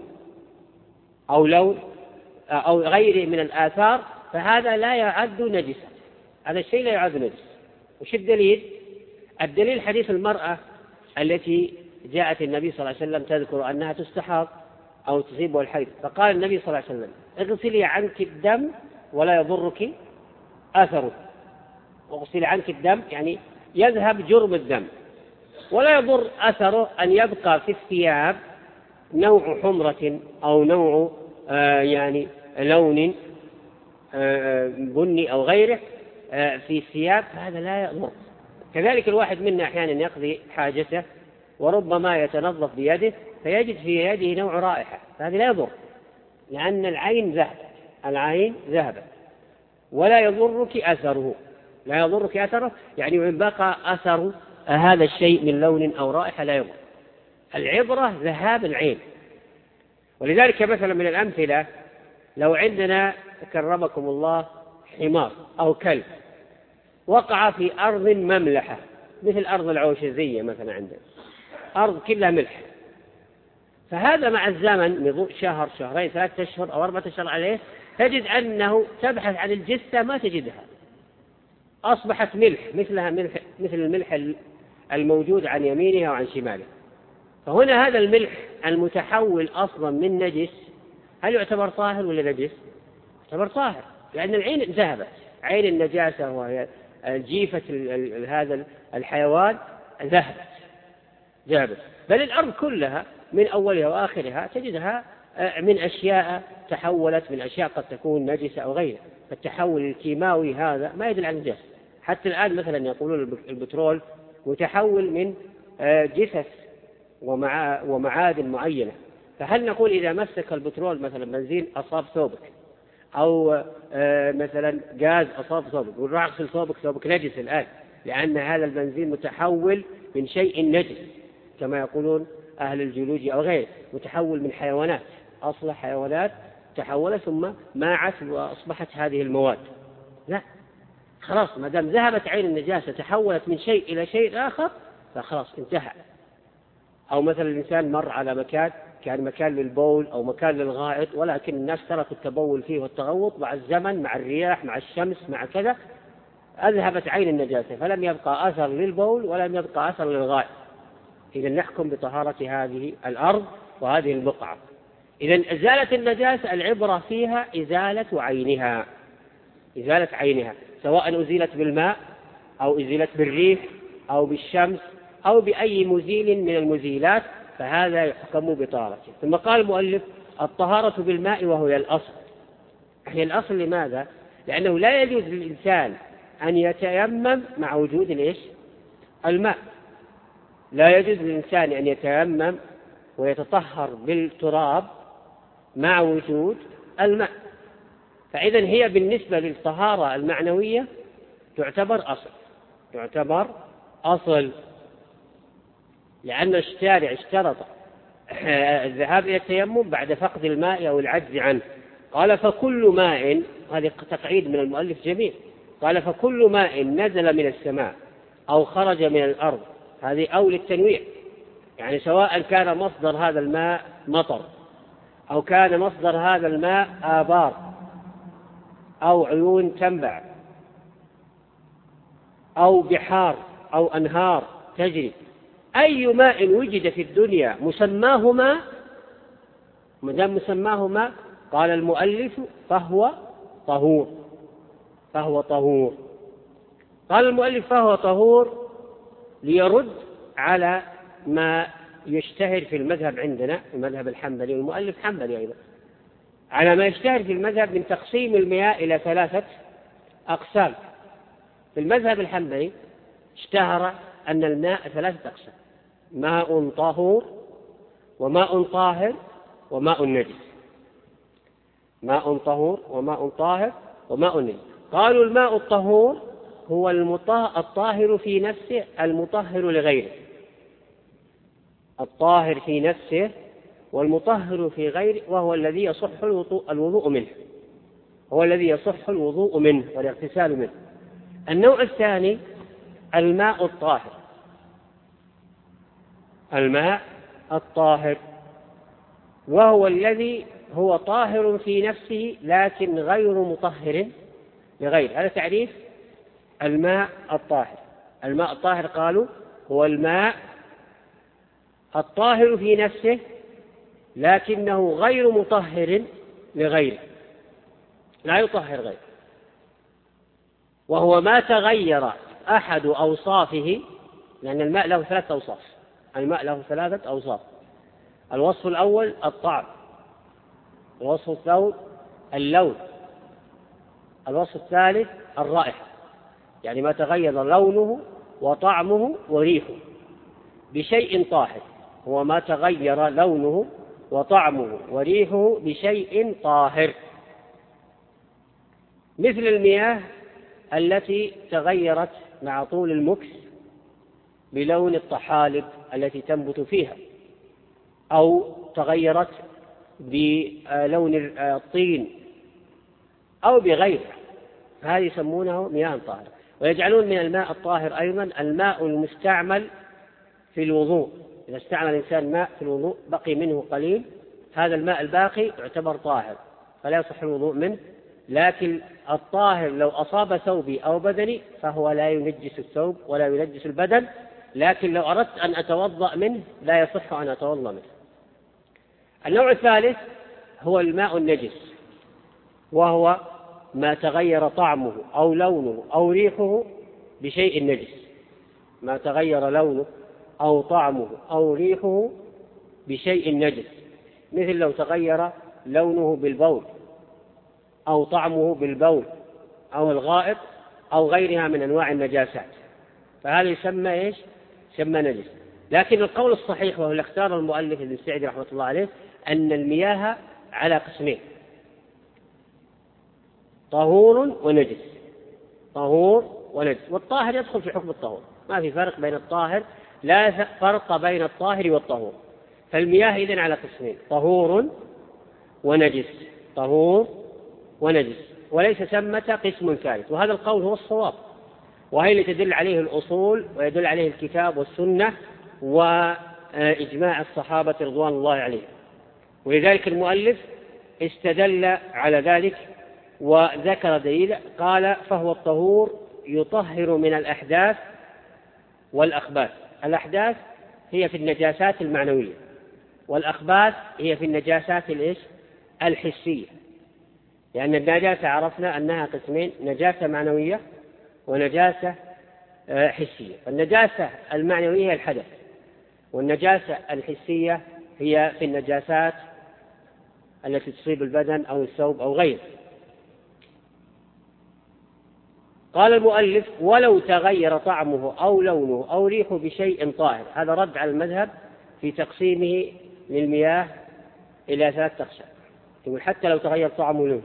أو غيره من الآثار فهذا لا يعد نجسا، هذا الشيء لا يعد نجس. وش الدليل؟ الدليل حديث المرأة التي جاءت النبي صلى الله عليه وسلم تذكر أنها تستحاض أو تصيبها الحيض، فقال النبي صلى الله عليه وسلم اغسلي عنك الدم ولا يضرك أثره. اغسلي عنك الدم يعني يذهب جرم الدم، ولا يضر أثره أن يبقى في الثياب نوع حمرة أو نوع يعني لون بني أو غيره في الثياب، هذا لا يضر. كذلك الواحد منا أحيانا يقضي حاجته وربما يتنظف بيده فيجد في يده نوع رائحة، فهذا لا يضر لأن العين ذهبت ولا يضرك أثره. لا يضرك أثره يعني إن بقى أثر هذا الشيء من لون أو رائحة لا يضر. العبرة ذهاب العين. ولذلك مثلا من الأمثلة لو عندنا كرمكم الله حمار أو كلب وقع في أرض مملحة مثل أرض العوشزية مثلا، عندنا أرض كلها ملح، فهذا مع الزمن شهر شهرين 3 أشهر أو 4 أشهر عليه تجد أنه تبحث عن الجثة ما تجدها، أصبحت ملح مثل الملح الموجود عن يمينها وعن شماله. فهنا هذا الملح المتحول أصلا من نجس هل يعتبر طاهر ولا نجس؟ يعتبر طاهر لأن العين ذهبت، عين النجاسة وهي جيفة هذا الحيوان ذهبت. بل الأرض كلها من أولها وآخرها تجدها من أشياء تحولت، من أشياء قد تكون نجسة أو غيرها. فالتحول الكيماوي هذا ما يدل على النجاسة. حتى الآن مثلا يقولون البترول متحول من جثث ومعادن معينة، فهل نقول إذا مسك البترول مثلا بنزين أصاب ثوبك أو مثلا غاز أصاب ثوبك وراح اغسل ثوبك نجس الآن، لأن هذا البنزين متحول من شيء نجس كما يقولون أهل الجيولوجيا أو غيره، متحول من حيوانات، أصل حيوانات تحولت ثم ماعت وأصبحت هذه المواد. لا، خلاص ما دام ذهبت عين النجاسة تحولت من شيء إلى شيء آخر فخلاص انتهى. أو مثلا الإنسان مر على مكان كان مكان للبول أو مكان للغائط، ولكن الناس تركوا التبول فيه والتغوط، مع الزمن مع الرياح مع الشمس مع كذا أذهبت عين النجاسة فلم يبقى أثر للبول ولم يبقى أثر للغائط. إذا نحكم بطهارة هذه الأرض وهذه البقعة. إذا إزالة النجاسة العبرة فيها إزالة عينها، سواء أزيلت بالماء أو أزيلت بالريح أو بالشمس أو بأي مزيل من المزيلات، فهذا يحكم بطهارته. ثم قال المؤلف الطهارة بالماء وهي الأصل. هي الأصل لماذا؟ لأنه لا يجوز للإنسان أن يتيمم مع وجود الماء. لا يجوز للإنسان أن يتيمم ويتطهر بالتراب مع وجود الماء. فإذا هي بالنسبة للطهارة المعنوية تعتبر أصل، لأن الشارع اشترط الذهاب إلى التيمم بعد فقد الماء أو العجز عنه. قال فكل ماء، هذا تقعيد من المؤلف جميل، قال فكل ماء نزل من السماء أو خرج من الأرض، هذه أو للتنويع، يعني سواء كان مصدر هذا الماء مطر أو كان مصدر هذا الماء آبار أو عيون تنبع أو بحار أو أنهار تجري، أي ماء وجد في الدنيا مسماهما، مدام مسماهما قال المؤلف فهو طهور. قال المؤلف فهو طهور ليرد على ما يشتهر في المذهب عندنا، المذهب الحنبلي، والمؤلف حنبلي أيضا، على ما يشتهر في المذهب من تقسيم المياه إلى 3 أقسام. في المذهب الحنبلي اشتهر أن الماء 3 أقسام: ماء طهور وماء طاهر وماء نجس. ماء طهور وماء طاهر وماء نجس. قالوا الماء الطهور هو الطاهر في نفسه المطهر لغيره، الطاهر في نفسه والمطهر في غيره، وهو الذي يصح الوضوء منه، هو الذي يصح الوضوء منه والاغتسال منه. النوع الثاني الماء الطاهر، الماء الطاهر وهو الذي هو طاهر في نفسه لكن غير مطهر لغيره. هذا تعريف الماء الطاهر. الماء الطاهر قالوا هو الماء الطاهر في نفسه لكنه غير مطهر لغيره، لا يطهر غيره، وهو ما تغير أحد أوصافه، لأن الماء له 3 أوصاف. الماء له 3 أوصاف: الوصف الأول الطعم، الوصف الثاني اللون، الوصف الثالث الرائحة، يعني ما تغير لونه وطعمه وريحه بشيء طاهر، هو ما تغير لونه وطعمه وريحه بشيء طاهر، مثل المياه التي تغيرت مع طول المكث بلون الطحالب التي تنبت فيها، أو تغيرت بلون الطين أو بغيره، هذه يسمونه مياه طاهرة. ويجعلون من الماء الطاهر أيضا الماء المستعمل في الوضوء، إذا استعمل الإنسان ماء في الوضوء بقي منه قليل، هذا الماء الباقي يعتبر طاهر فلا يصح الوضوء منه، لكن الطاهر لو أصاب ثوبي أو بدني فهو لا ينجس الثوب ولا ينجس البدن، لكن لو أردت أن أتوضأ منه لا يصح أن أتوضأ منه. النوع الثالث هو الماء النجس، وهو ما تغير طعمه أو لونه أو ريحه بشيء نجس، ما تغير لونه أو طعمه أو ريحه بشيء نجس، مثل لو تغير لونه بالبول أو طعمه بالبول أو الغائط أو غيرها من أنواع النجاسات، فهذا يسمى إيش؟ يسمى نجس. لكن القول الصحيح وهو اللي اختار المؤلف ابن السعدي رحمة الله عليه أن المياه على قسمين: طهور ونجس، طهور ونجس. والطاهر يدخل في حكم الطهور، ما في فرق بين الطاهر، لا فرق بين الطاهر والطهور. فالمياه إذن على قسمين: طهور ونجس، طهور ونجس، وليس ثمة قسم ثالث. وهذا القول هو الصواب، وهي اللي تدل عليه الأصول ويدل عليه الكتاب والسنة وإجماع الصحابة رضوان الله عليهم. ولذلك المؤلف استدل على ذلك وذكر دليل، قال فهو الطهور يطهر من الأحداث والأخباث. الأحداث هي في النجاسات المعنوية، والأخباث هي في النجاسات الحسية، لأن النجاسة عرفنا أنها قسمين: نجاسة معنوية ونجاسة حسية. النجاسة المعنوية هي الحدث، والنجاسة الحسية هي في النجاسات التي تصيب البدن أو الثوب أو غيره. قال المؤلف: ولو تغير طعمه أو لونه أو ريحه بشيء طاهر. هذا رد على المذهب في تقسيمه للمياه إلى 3 أقسام. يقول حتى لو تغير طعمه ولونه.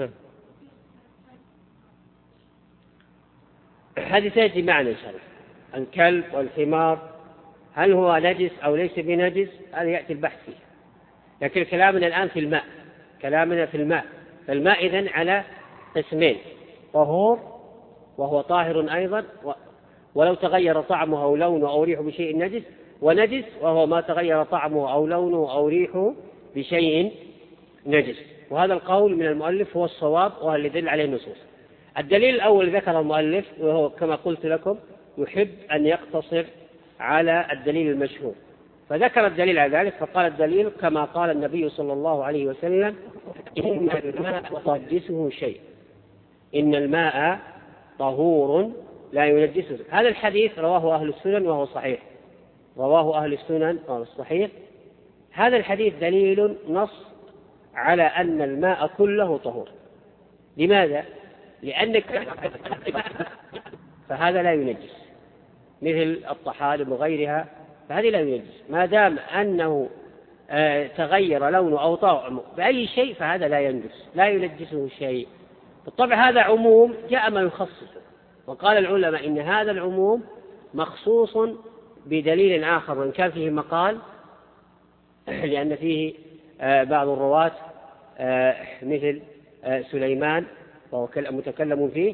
هذه سيأتي معنا إن شاء الله. الكلب والحمار هل هو نجس أو ليس بنجس؟ هذا يأتي البحث فيه. لكن كلامنا الآن في الماء، كلامنا في الماء. فالماء إذن على قسمين: طهور وهو طاهر أيضا ولو تغير طعمه أو لونه أو ريحه بشيء نجس، ونجس وهو ما تغير طعمه أو لونه أو ريحه بشيء نجس. وهذا القول من المؤلف هو الصواب وهو اللي يدل عليه النصوص. الدليل الأول ذكر المؤلف، وهو كما قلت لكم يحب أن يقتصر على الدليل المشهور، فذكر الدليل على ذلك فقال: الدليل كما قال النبي صلى الله عليه وسلم: إن الماء ينجسه شيء، إن الماء طهور لا ينجسه. هذا الحديث رواه أهل السنن وهو صحيح، رواه أهل السنن وهو صحيح. هذا الحديث دليل نص على أن الماء كله طهور. لماذا؟ لأنك فهذا لا ينجس، مثل الطحالب وغيرها، فهذه لا ينجس ما دام أنه تغير لونه أو طعمه بأي شيء، فهذا لا ينجس، لا ينجسه شيء. بالطبع هذا عموم جاء ما يخصصه، وقال العلماء إن هذا العموم مخصوص بدليل آخر وإن كان فيه مقال، لأن فيه بعض الرواة مثل سليمان وهو متكلم فيه،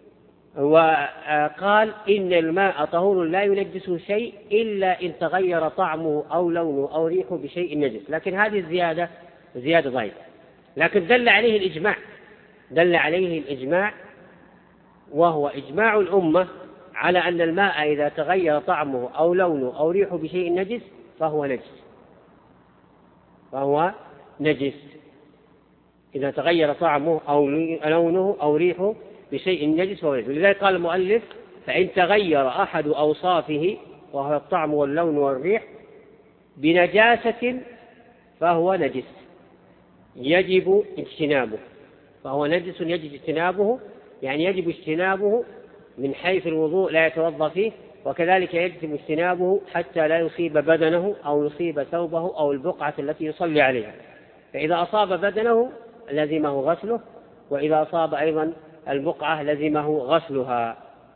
وقال: إن الماء طهور لا ينجسه شيء إلا إن تغير طعمه أو لونه أو ريحه بشيء نجس. لكن هذه الزيادة زيادة ضعيفة، لكن دل عليه الإجماع، دل عليه الإجماع، وهو إجماع الأمة على أن الماء إذا تغير طعمه أو لونه أو ريحه بشيء نجس فهو نجس، فهو نجس إذا تغير طعمه أو لونه أو ريحه بشيء نجس فهو نجس. لذلك قال المؤلف: فإن تغير أحد أوصافه وهو الطعم واللون والريح بنجاسة فهو نجس يجب اجتنابه. فهو نجس يجب اجتنابه، يعني يجب اجتنابه من حيث الوضوء لا يتوضأ فيه، وكذلك يجب اجتنابه حتى لا يصيب بدنه أو يصيب ثوبه أو البقعة التي يصلي عليها. فإذا أصاب بدنه لزمه غسله، وإذا أصاب أيضا البقعة لزمه غسلها.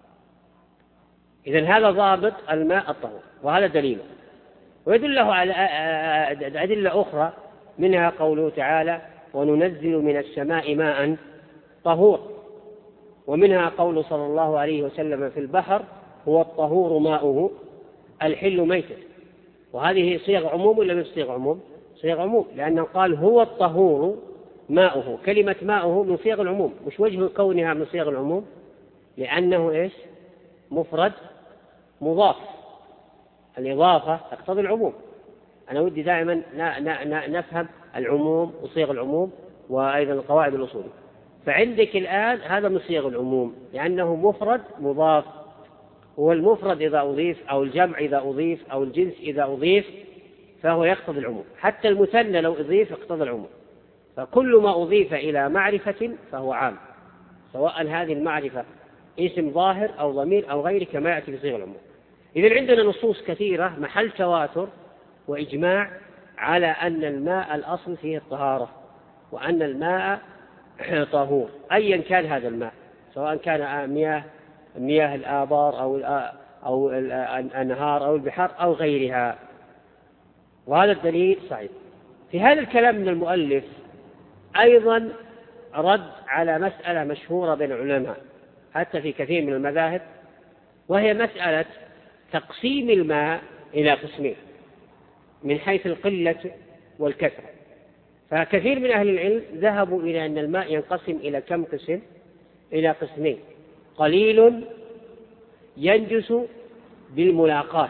إذن هذا ضابط الماء الطهور، وهذا دليله. ويدله على أدلة أخرى، منها قوله تعالى: وننزل من السماء ماء طهور، ومنها قول صلى الله عليه وسلم في البحر: هو الطهور ماؤه الحل ميته. وهذه صيغ عموم ولا مش صيغ عموم؟ صيغ عموم، لأنه قال هو الطهور ماؤه. كلمة ماؤه من صيغ العموم. مش وجه كونها من صيغ العموم؟ لأنه إيش؟ مفرد مضاف، الإضافة تقتضي العموم. أنا ودي دائما نفهم العموم وصيغ العموم وأيضا القواعد الأصولية. فعندك الآن هذا من صيغ العموم لأنه مفرد مضاف، هو المفرد إذا أضيف أو الجمع إذا أضيف أو الجنس إذا أضيف فهو يقتضي العموم، حتى المثنى لو أضيف يقتضي العموم. فكل ما أضيف إلى معرفة فهو عام، سواء هذه المعرفة اسم ظاهر أو ضمير أو غيره كما يأتي في صيغ العموم. إذن عندنا نصوص كثيرة محل تواتر وإجماع على أن الماء الأصل فيه الطهارة، وأن الماء طهور أيا كان هذا الماء، سواء كان مياه الآبار أو الأنهار أو البحار أو غيرها. وهذا الدليل صحيح. في هذا الكلام من المؤلف أيضا رد على مسألة مشهورة بين العلماء حتى في كثير من المذاهب، وهي مسألة تقسيم الماء إلى قسمين من حيث القلة والكثرة. فكثير من أهل العلم ذهبوا إلى أن الماء ينقسم إلى كم قسم؟ إلى قسمين: قليل ينجس بالملاقات،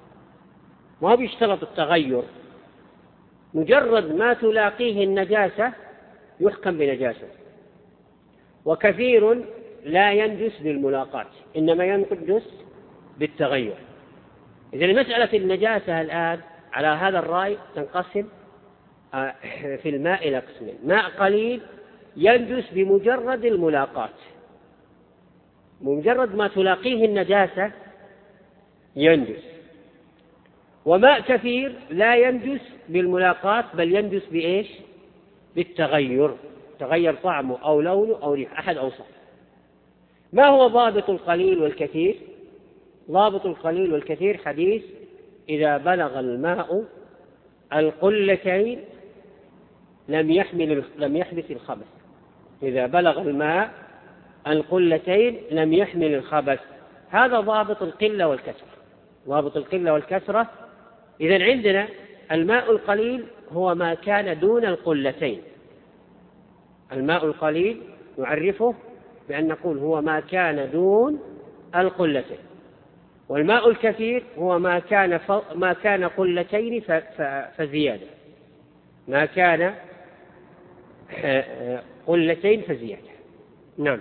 ما بيشترط التغير، مجرد ما تلاقيه النجاسة يحكم بنجاسة. وكثير لا ينجس بالملاقات، إنما ينجس بالتغير. إذن مسألة النجاسة الآن على هذا الرأي تنقسم في الماء إلى قسمين: ماء قليل ينجس بمجرد الملاقاة، بمجرد ما تلاقيه النجاسة ينجس، وماء كثير لا ينجس بالملاقاة بل ينجس بإيش؟ بالتغير، تغير طعمه أو لونه أو ريحه، أحد أوصاف. ما هو ضابط القليل والكثير؟ ضابط القليل والكثير حديث: إذا بلغ الماء القلتين لم يحدث الخبث. إذا بلغ الماء القلتين لم يحمل الخبث. هذا ضابط القلة والكثرة، ضابط القلة والكثرة. إذن عندنا الماء القليل هو ما كان دون القلتين. الماء القليل نعرفه بأن نقول هو ما كان دون القلتين، والماء الكثير هو ما كان قلتين فزيادة، ما كان قلتين فزيادة. نعم.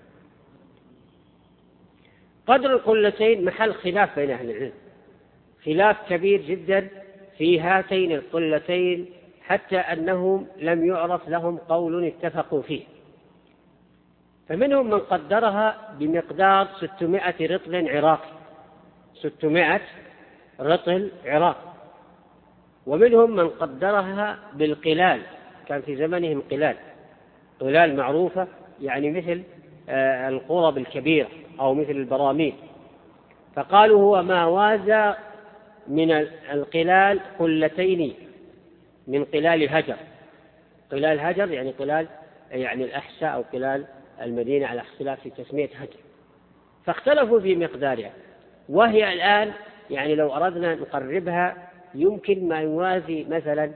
قدر القلتين محل خلاف بين أهل العلم، خلاف كبير جدا في هاتين القلتين، حتى أنهم لم يعرف لهم قول اتفقوا فيه. فمنهم من قدرها بمقدار 600 رطل عراقي، 600 رطل عراقي، ومنهم من قدرها بالقلال، كان في زمنهم قلال معروفة، يعني مثل القرب الكبيرة أو مثل البراميل، فقالوا هو ما وازى من القلال قلتين من قلال هجر. قلال هجر يعني قلال يعني الأحساء أو قلال المدينة على اختلاف في تسمية هجر، فاختلفوا في مقدارها. وهي الآن يعني لو أردنا نقربها يمكن ما يوازي مثلا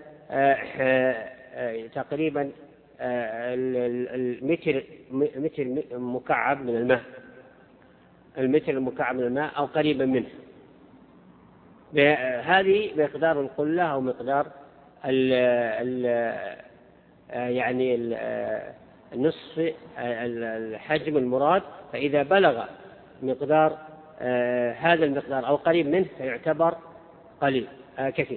تقريبا المتر مكعب من الماء، المتر المكعب من الماء أو قريبا منه. هذه مقدار القلة أو مقدار يعني نصف الحجم المراد. فإذا بلغ مقدار هذا المقدار أو قريب منه فيعتبر قليل كثير.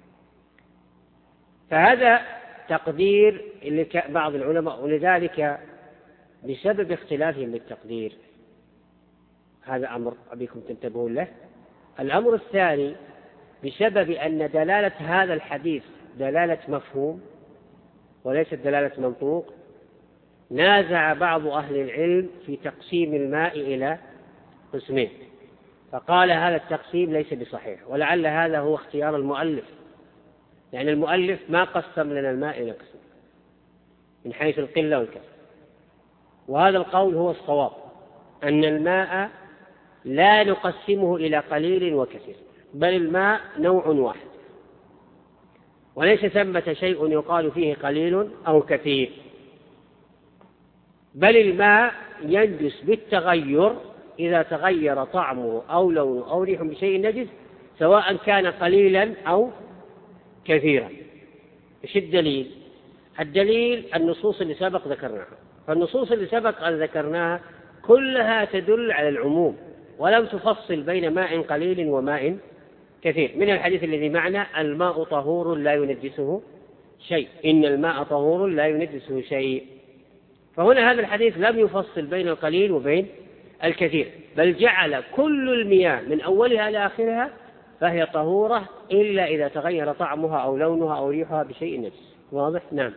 فهذا تقدير بعض العلماء، ولذلك بسبب اختلافهم بالتقدير هذا أمر أبيكم تنتبهون له. الأمر الثاني بسبب أن دلالة هذا الحديث دلالة مفهوم وليست دلالة منطوق، نازع بعض أهل العلم في تقسيم الماء إلى قسمين، فقال هذا التقسيم ليس بصحيح، ولعل هذا هو اختيار المؤلف، يعني المؤلف ما قسم لنا الماء إلى قسم من حيث القلة والكثرة. وهذا القول هو الصواب، أن الماء لا نقسمه إلى قليل وكثير، بل الماء نوع واحد، وليس ثمة شيء يقال فيه قليل أو كثير، بل الماء ينجس بالتغير إذا تغير طعمه أو لونه أو ريحه بشيء نجس، سواء كان قليلا أو كثيرا. إيش الدليل؟ الدليل النصوص اللي سبق ذكرناها، فالنصوص اللي سبق ذكرناها كلها تدل على العموم ولم تفصل بين ماء قليل وماء كثير. من الحديث الذي معنا: الماء طهور لا ينجسه شيء، إن الماء طهور لا ينجسه شيء. فهنا هذا الحديث لم يفصل بين القليل وبين الكثير، بل جعل كل المياه من أولها إلى آخرها فهي طهورة إلا إذا تغير طعمها أو لونها أو ريحها بشيء نجس. واضح؟ نعم.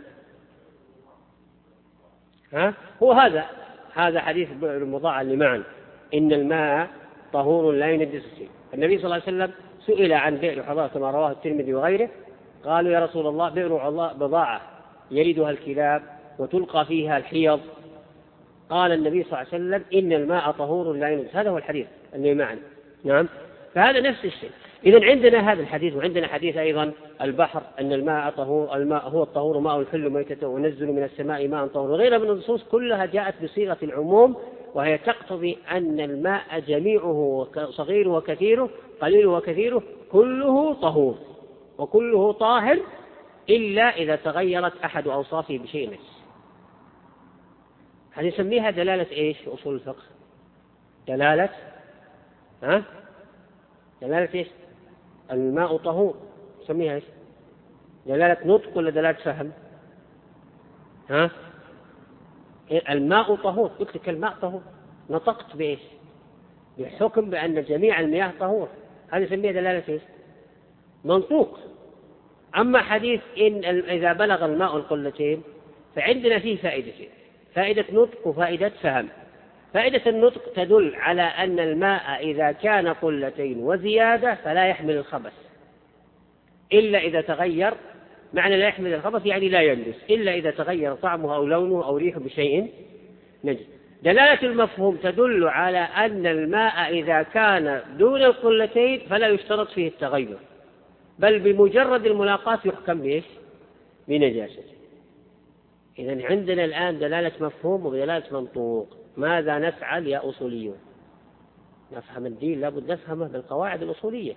هو هذا حديث المضاعف اللي معنا: إن الماء طهور لا ينجس شيء. النبي صلى الله عليه وسلم سئل عن بئر حضارة كما رواه الترمذي وغيره، قالوا: يا رسول الله، بئر بضاعة يردها الكلاب وتلقى فيها الحيض. قال النبي صلى الله عليه وسلم: إن الماء طهور لا ينجس. هذا هو الحديث اللي معنا. نعم. فهذا نفس الشيء. إذن عندنا هذا الحديث، وعندنا حديث أيضا البحر: أن الماء طهور، الماء هو الطهور، ماء الحل ميتته، ونزل من السماء ماء طهور، وغيرها من النصوص كلها جاءت بصيغة العموم، وهي تقتضي أن الماء جميعه صغيره وكثيره قليله وكثيره كله طهور وكله طاهر إلا إذا تغيرت أحد أوصافه بشيء نجس. هذه نسميها دلالة إيش في أصول الفقه؟ دلالة دلالة إيش؟ الماء طهور، نسميها إيش؟ دلالة نطق ولا دلالة فهم؟ ها؟ الماء طهور، قلت لك الماء طهور، نطقت بإيش؟ بحكم بأن جميع المياه طهور، هذا يسميه دلالة إيش؟ منطوق. أما حديث إن إذا بلغ الماء القلتين فعندنا فيه فائدتين، فائدة نطق وفائدة فهم. فائدة النطق تدل على أن الماء إذا كان قلتين وزيادة فلا يحمل الخبث إلا إذا تغير، معنى لا يحمل الخبث يعني لا ينجس إلا إذا تغير طعمه أو لونه أو ريحه بشيء نجس. دلالة المفهوم تدل على أن الماء إذا كان دون القلتين فلا يشترط فيه التغير، بل بمجرد الملاقاة يحكم بإيش؟ بنجاسته. إذن عندنا الآن دلالة مفهوم ودلالة منطوق. ماذا نفعل يا أصوليون؟ نفهم الدين لابد نفهمه بالقواعد الأصولية.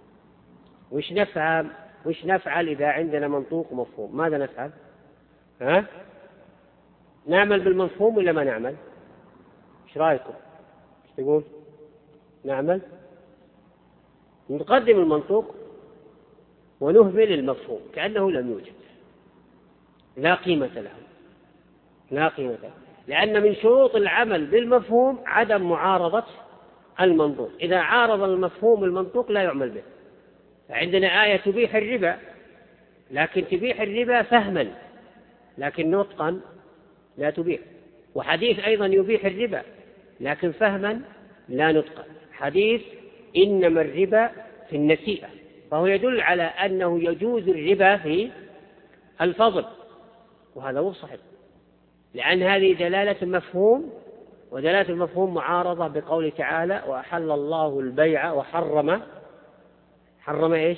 وش نفعل إذا عندنا منطوق ومفهوم؟ ماذا نفعل؟ نعمل بالمفهوم ولا ما نعمل؟ ايش رايكم؟ ايش تقول؟ نعمل؟ نقدم المنطوق ونهمل المفهوم كأنه لم يوجد، لا قيمة له، لا قيمة له، لأن من شروط العمل بالمفهوم عدم معارضة المنطوق. إذا عارض المفهوم المنطوق لا يعمل به. عندنا آية تبيح الربا، لكن تبيح الربا فهما، لكن نطقا لا تبيح. وحديث أيضا يبيح الربا لكن فهما لا نطقا، حديث إنما الربا في النسيئة، فهو يدل على أنه يجوز الربا في الفضل، وهذا هو الصحيح، لأن هذه دلالة مفهوم، ودلالة المفهوم معارضة بقوله تعالى وأحل الله البيع وحرم إيش؟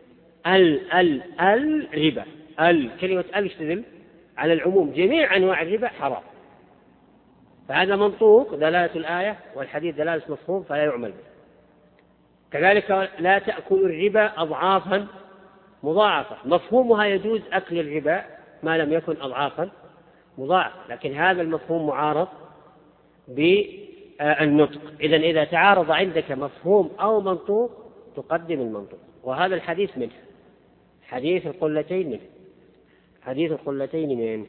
الربا. كلمة تدل على العموم، جميع أنواع الربا حرام. فهذا منطوق دلالة الآية، والحديث دلالة مفهوم فلا يعمل به. كذلك لا تأكل الربا أضعافا مضاعفة، مفهومها يجوز أكل الربا ما لم يكن أضعافا مضاعفة، لكن هذا المفهوم معارض بالنطق. إذا تعارض عندك مفهوم أو منطوق تقدم المنطوق، وهذا الحديث منه، حديث القلتين منه، حديث القلتين منه.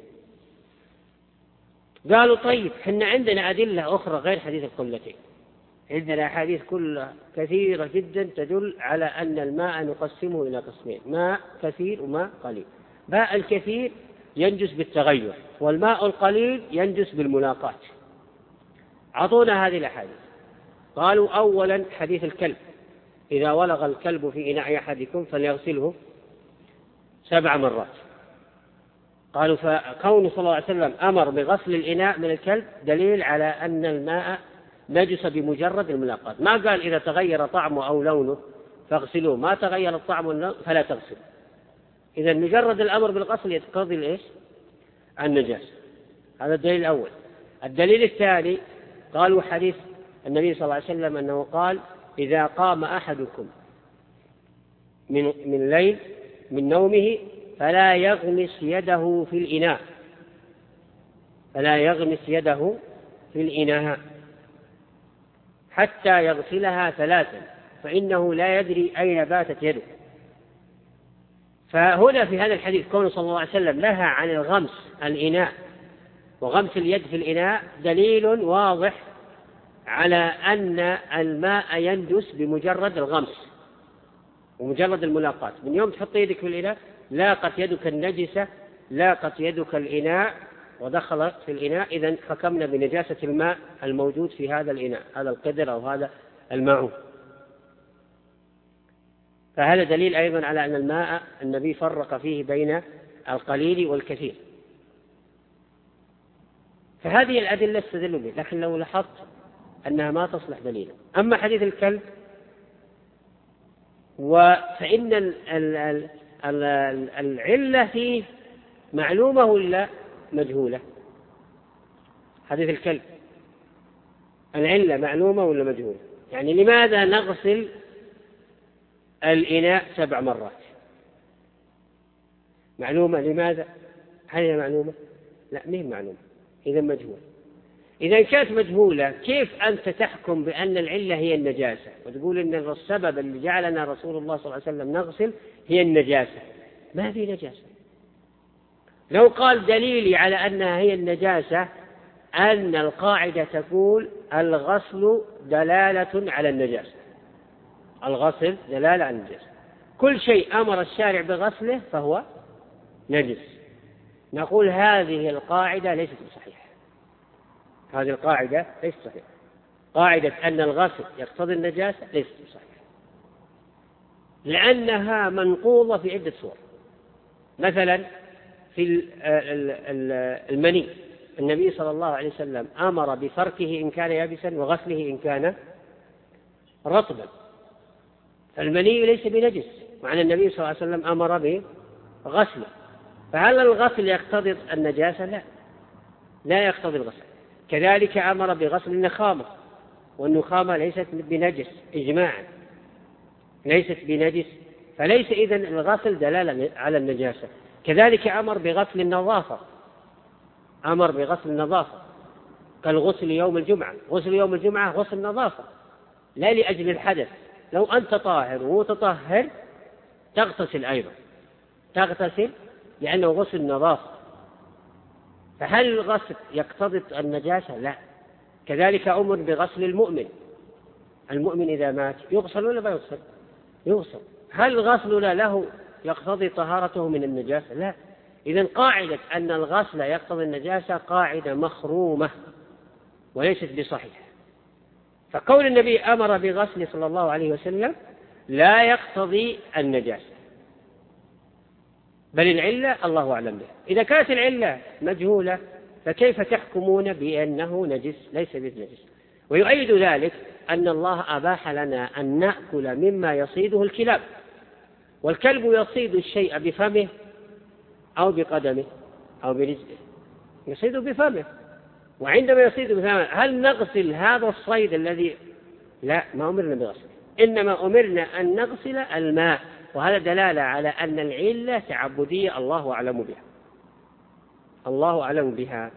قالوا طيب حنا عندنا أدلة أخرى غير حديث القلتين، عندنا أحاديث كلها كثيرة جدا تدل على أن الماء نقسمه إلى قسمين، ماء كثير وماء قليل. ماء الكثير ينجس بالتغير، والماء القليل ينجس بالملاقاة. عطونا هذه الأحاديث. قالوا أولا حديث الكلب، إذا ولغ الكلب في إناء أحدكم فليغسله 7 مرات. قالوا فكون صلى الله عليه وسلم أمر بغسل الإناء من الكلب دليل على أن الماء نجس بمجرد الملاقاة، ما قال إذا تغير طعمه أو لونه فاغسلوه، ما تغير الطعم واللون فلا تغسل. إذا مجرد الأمر بالغسل يتقاضي الإيش؟ النجاسة. هذا الدليل الأول. الدليل الثاني قالوا حديث النبي صلى الله عليه وسلم أنه قال إذا قام أحدكم من الليل من نومه فلا يغمس يده في الإناء، فلا يغمس يده في الإناء حتى يغسلها 3 فإنه لا يدري أين باتت يده. فهنا في هذا الحديث كون صلى الله عليه وسلم نهى عن الغمس الإناء وغمس اليد في الإناء دليل واضح على أن الماء ينجس بمجرد الغمس ومجرد الملاقاة. من يوم تحط يدك في الإناء لاقت يدك النجسة، لاقت يدك الإناء ودخلت في الإناء، إذن حكمنا بنجاسة الماء الموجود في هذا الإناء، هذا القدر أو هذا الماء. فهذا دليل أيضا على أن الماء النبي فرق فيه بين القليل والكثير. فهذه الأدلة استدلوا به، لكن لو لاحظت أنها ما تصلح دليلا. أما حديث الكلب فإن العلة فيه معلومة ولا مجهولة؟ حديث الكلب العلة معلومة ولا مجهولة؟ يعني لماذا نغسل الإناء 7 مرات؟ معلومة. لماذا؟ هل هي معلومة؟ لا، مين معلومة، إذا مجهول. إذا كانت مجهولة كيف أنت تحكم بأن العلة هي النجاسة وتقول إن السبب اللي جعلنا رسول الله صلى الله عليه وسلم نغسل هي النجاسة؟ ما في نجاسة. لو قال دليلي على أنها هي النجاسة أن القاعدة تقول الغسل دلالة على النجاسة، الغسل دلالة على النجاسة، كل شيء أمر الشارع بغسله فهو نجس. نقول هذه القاعدة ليست بصحيحة، هذه القاعدة ليست صحيحة. قاعدة أن الغسل يقتضي النجاسة ليست بصحيحة، لأنها منقوضة في عدة صور. مثلا في المني النبي صلى الله عليه وسلم أمر بفركه إن كان يابسا وغسله إن كان رطبا، فالمني ليس بنجس مع أن النبي صلى الله عليه وسلم أمر بغسله، فهل الغسل يقتضي النجاسة؟ لا يقتضي الغسل. كذلك أمر بغسل النخامة، والنخامة ليست بنجس إجماعا، ليست بنجس، فليس إذن الغسل دلالة على النجاسة. كذلك أمر بغسل النظافة، أمر بغسل النظافة كالغسل يوم الجمعة. غسل يوم الجمعة غسل نظافة لا لأجل الحدث، لو أنت طاهر ومتطهر تغتسل أيضا، تغتسل لأنه غسل نظافة. فهل الغسل يقتضي النجاسة؟ لا. كذلك أمر بغسل المؤمن إذا مات يغسل ولا لا يغسل؟ يغسل. هل الغسل له يقتضي طهارته من النجاسة؟ لا. إذن قاعدة أن الغسل يقتضي النجاسة قاعدة مخرومة وليست بصحيحة. فقول النبي أمر بغسل صلى الله عليه وسلم لا يقتضي النجاسة، بل العلة الله أعلم بها. إذا كانت العلة مجهولة فكيف تحكمون بأنه نجس؟ ليس بنجس. ويؤيد ذلك أن الله أباح لنا أن نأكل مما يصيده الكلاب، والكلب يصيد الشيء بفمه أو بقدمه أو برجله، يصيده بفمه، وعندما يصيده بفمه هل نغسل هذا الصيد الذي؟ لا، ما أمرنا بغسله، إنما أمرنا أن نغسل الماء، وهذا دلالة على أن العلة تعبدية الله أعلم بها، الله أعلم بها.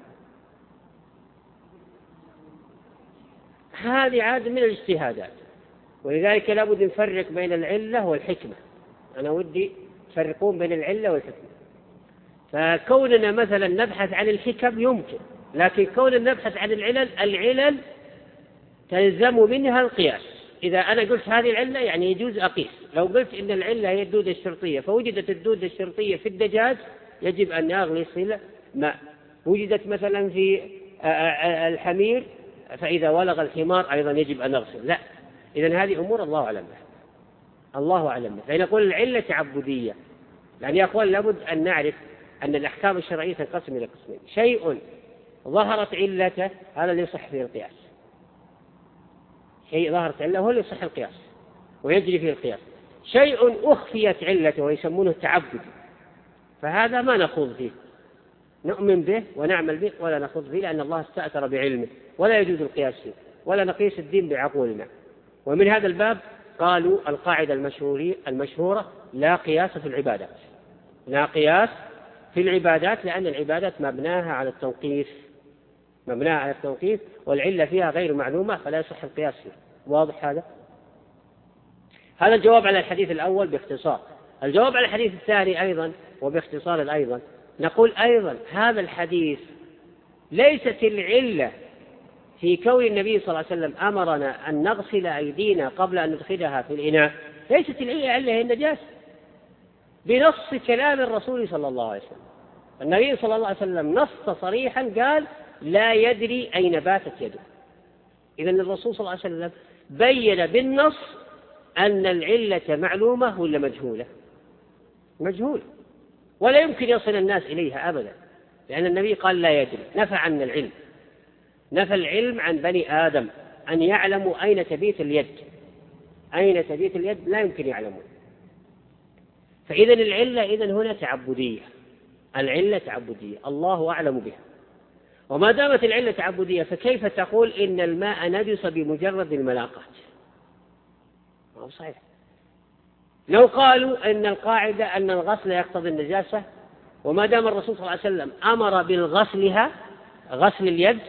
هذه عاد من الاجتهادات، ولذلك لابد نفرق بين العلة والحكمة. أنا ودي تفرقون بين العلة والحكمة. فكوننا مثلا نبحث عن الحكم يمكن، لكن كوننا نبحث عن العلل تلزم منها القياس. إذا أنا قلت هذه العلة يعني يجوز أقيس. لو قلت إن العلة هي الدودة الشرطية فوجدت الدودة الشرطية في الدجاج يجب أن أغلي ماء، وجدت مثلا في الحمير فإذا ولغ الحمار أيضا يجب أن نغسل. لا، إذن هذه أمور الله أعلم بها، الله أعلم بها. فنقول العلة تعبدية، لأن يا أخوان لابد أن نعرف أن الأحكام الشرعية تنقسم إلى قسمين: شيء ظهرت علته هذا اللي يصح فيه القياس، شيء ظهرت علته هو اللي يصح القياس ويجري فيه القياس. شيء أخفيت علته ويسمونه التعبد، فهذا ما نخوض فيه، نؤمن به ونعمل به ولا نخوض فيه، لأن الله استأثر بعلمه ولا يجوز القياس فيه، ولا نقيس الدين بعقولنا. ومن هذا الباب قالوا القاعدة المشهورة لا قياس في العبادات، لا قياس في العبادات، لأن العبادات مبناها على التوقيف، مبناها على التوقيف، والعلة فيها غير معلومة فلا يصح القياس فيها. واضح هذا؟ هذا الجواب على الحديث الأول باختصار. الجواب على الحديث الثاني أيضا وباختصار أيضا، نقول أيضا هذا الحديث ليست العلة في كون النبي صلى الله عليه وسلم أمرنا أن نغسل أيدينا قبل أن ندخلها في الإناء، ليست العلة هي النجاسة بنص كلام الرسول صلى الله عليه وسلم. النبي صلى الله عليه وسلم نص صريحا قال لا يدري أين باتت يده. إذن الرسول صلى الله عليه وسلم بين بالنص أن العلة معلومة ولا مجهولة؟ مجهولة، ولا يمكن يصل الناس إليها أبدا، لأن النبي قال لا يدري، نفى عن العلم، نفى العلم عن بني آدم أن يعلموا أين تبيت اليد، أين تبيت اليد لا يمكن يعلمون. فإذن العلة إذن هنا تعبدية، العلة تعبدية الله أعلم بها. وما دامت العلة تعبدية فكيف تقول إن الماء نجس بمجرد الملاقات؟ ما هو صحيح. لو قالوا إن القاعدة أن الغسل يقتضي النجاسة، وما دام الرسول صلى الله عليه وسلم أمر بالغسلها غسل اليد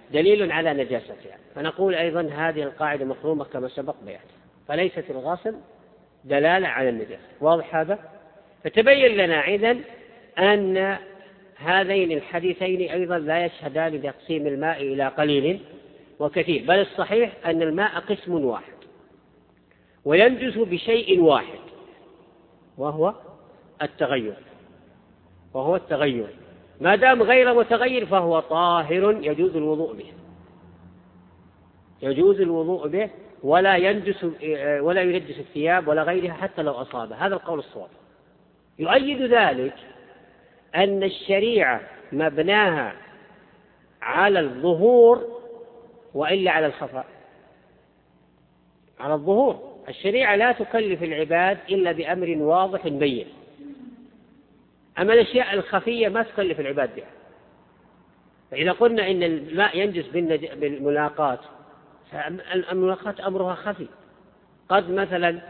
دليل على نجاستها، فنقول أيضا هذه القاعدة مفهومة كما سبق بيانها، فليست الغسل دلالة على النجاسة. واضح هذا؟ فتبين لنا إذن أن هذين الحديثين أيضا لا يشهدان لتقسيم الماء إلى قليل وكثير، بل الصحيح أن الماء قسم واحد وينجس بشيء واحد وهو التغير، ما دام غير متغير فهو طاهر يجوز الوضوء به ولا ينجس الثياب ولا غيرها حتى لو أصاب. هذا القول الصواب. يؤيد ذلك أن الشريعة مبناها على الظهور وإلا على الخفاء. على الظهور، الشريعة لا تكلف العباد إلا بأمر واضح بين، أما الأشياء الخفية ما تكلف العباد بها. فإذا قلنا إن الماء ينجس بالملاقات، فالملاقات أمرها خفي، قد مثلا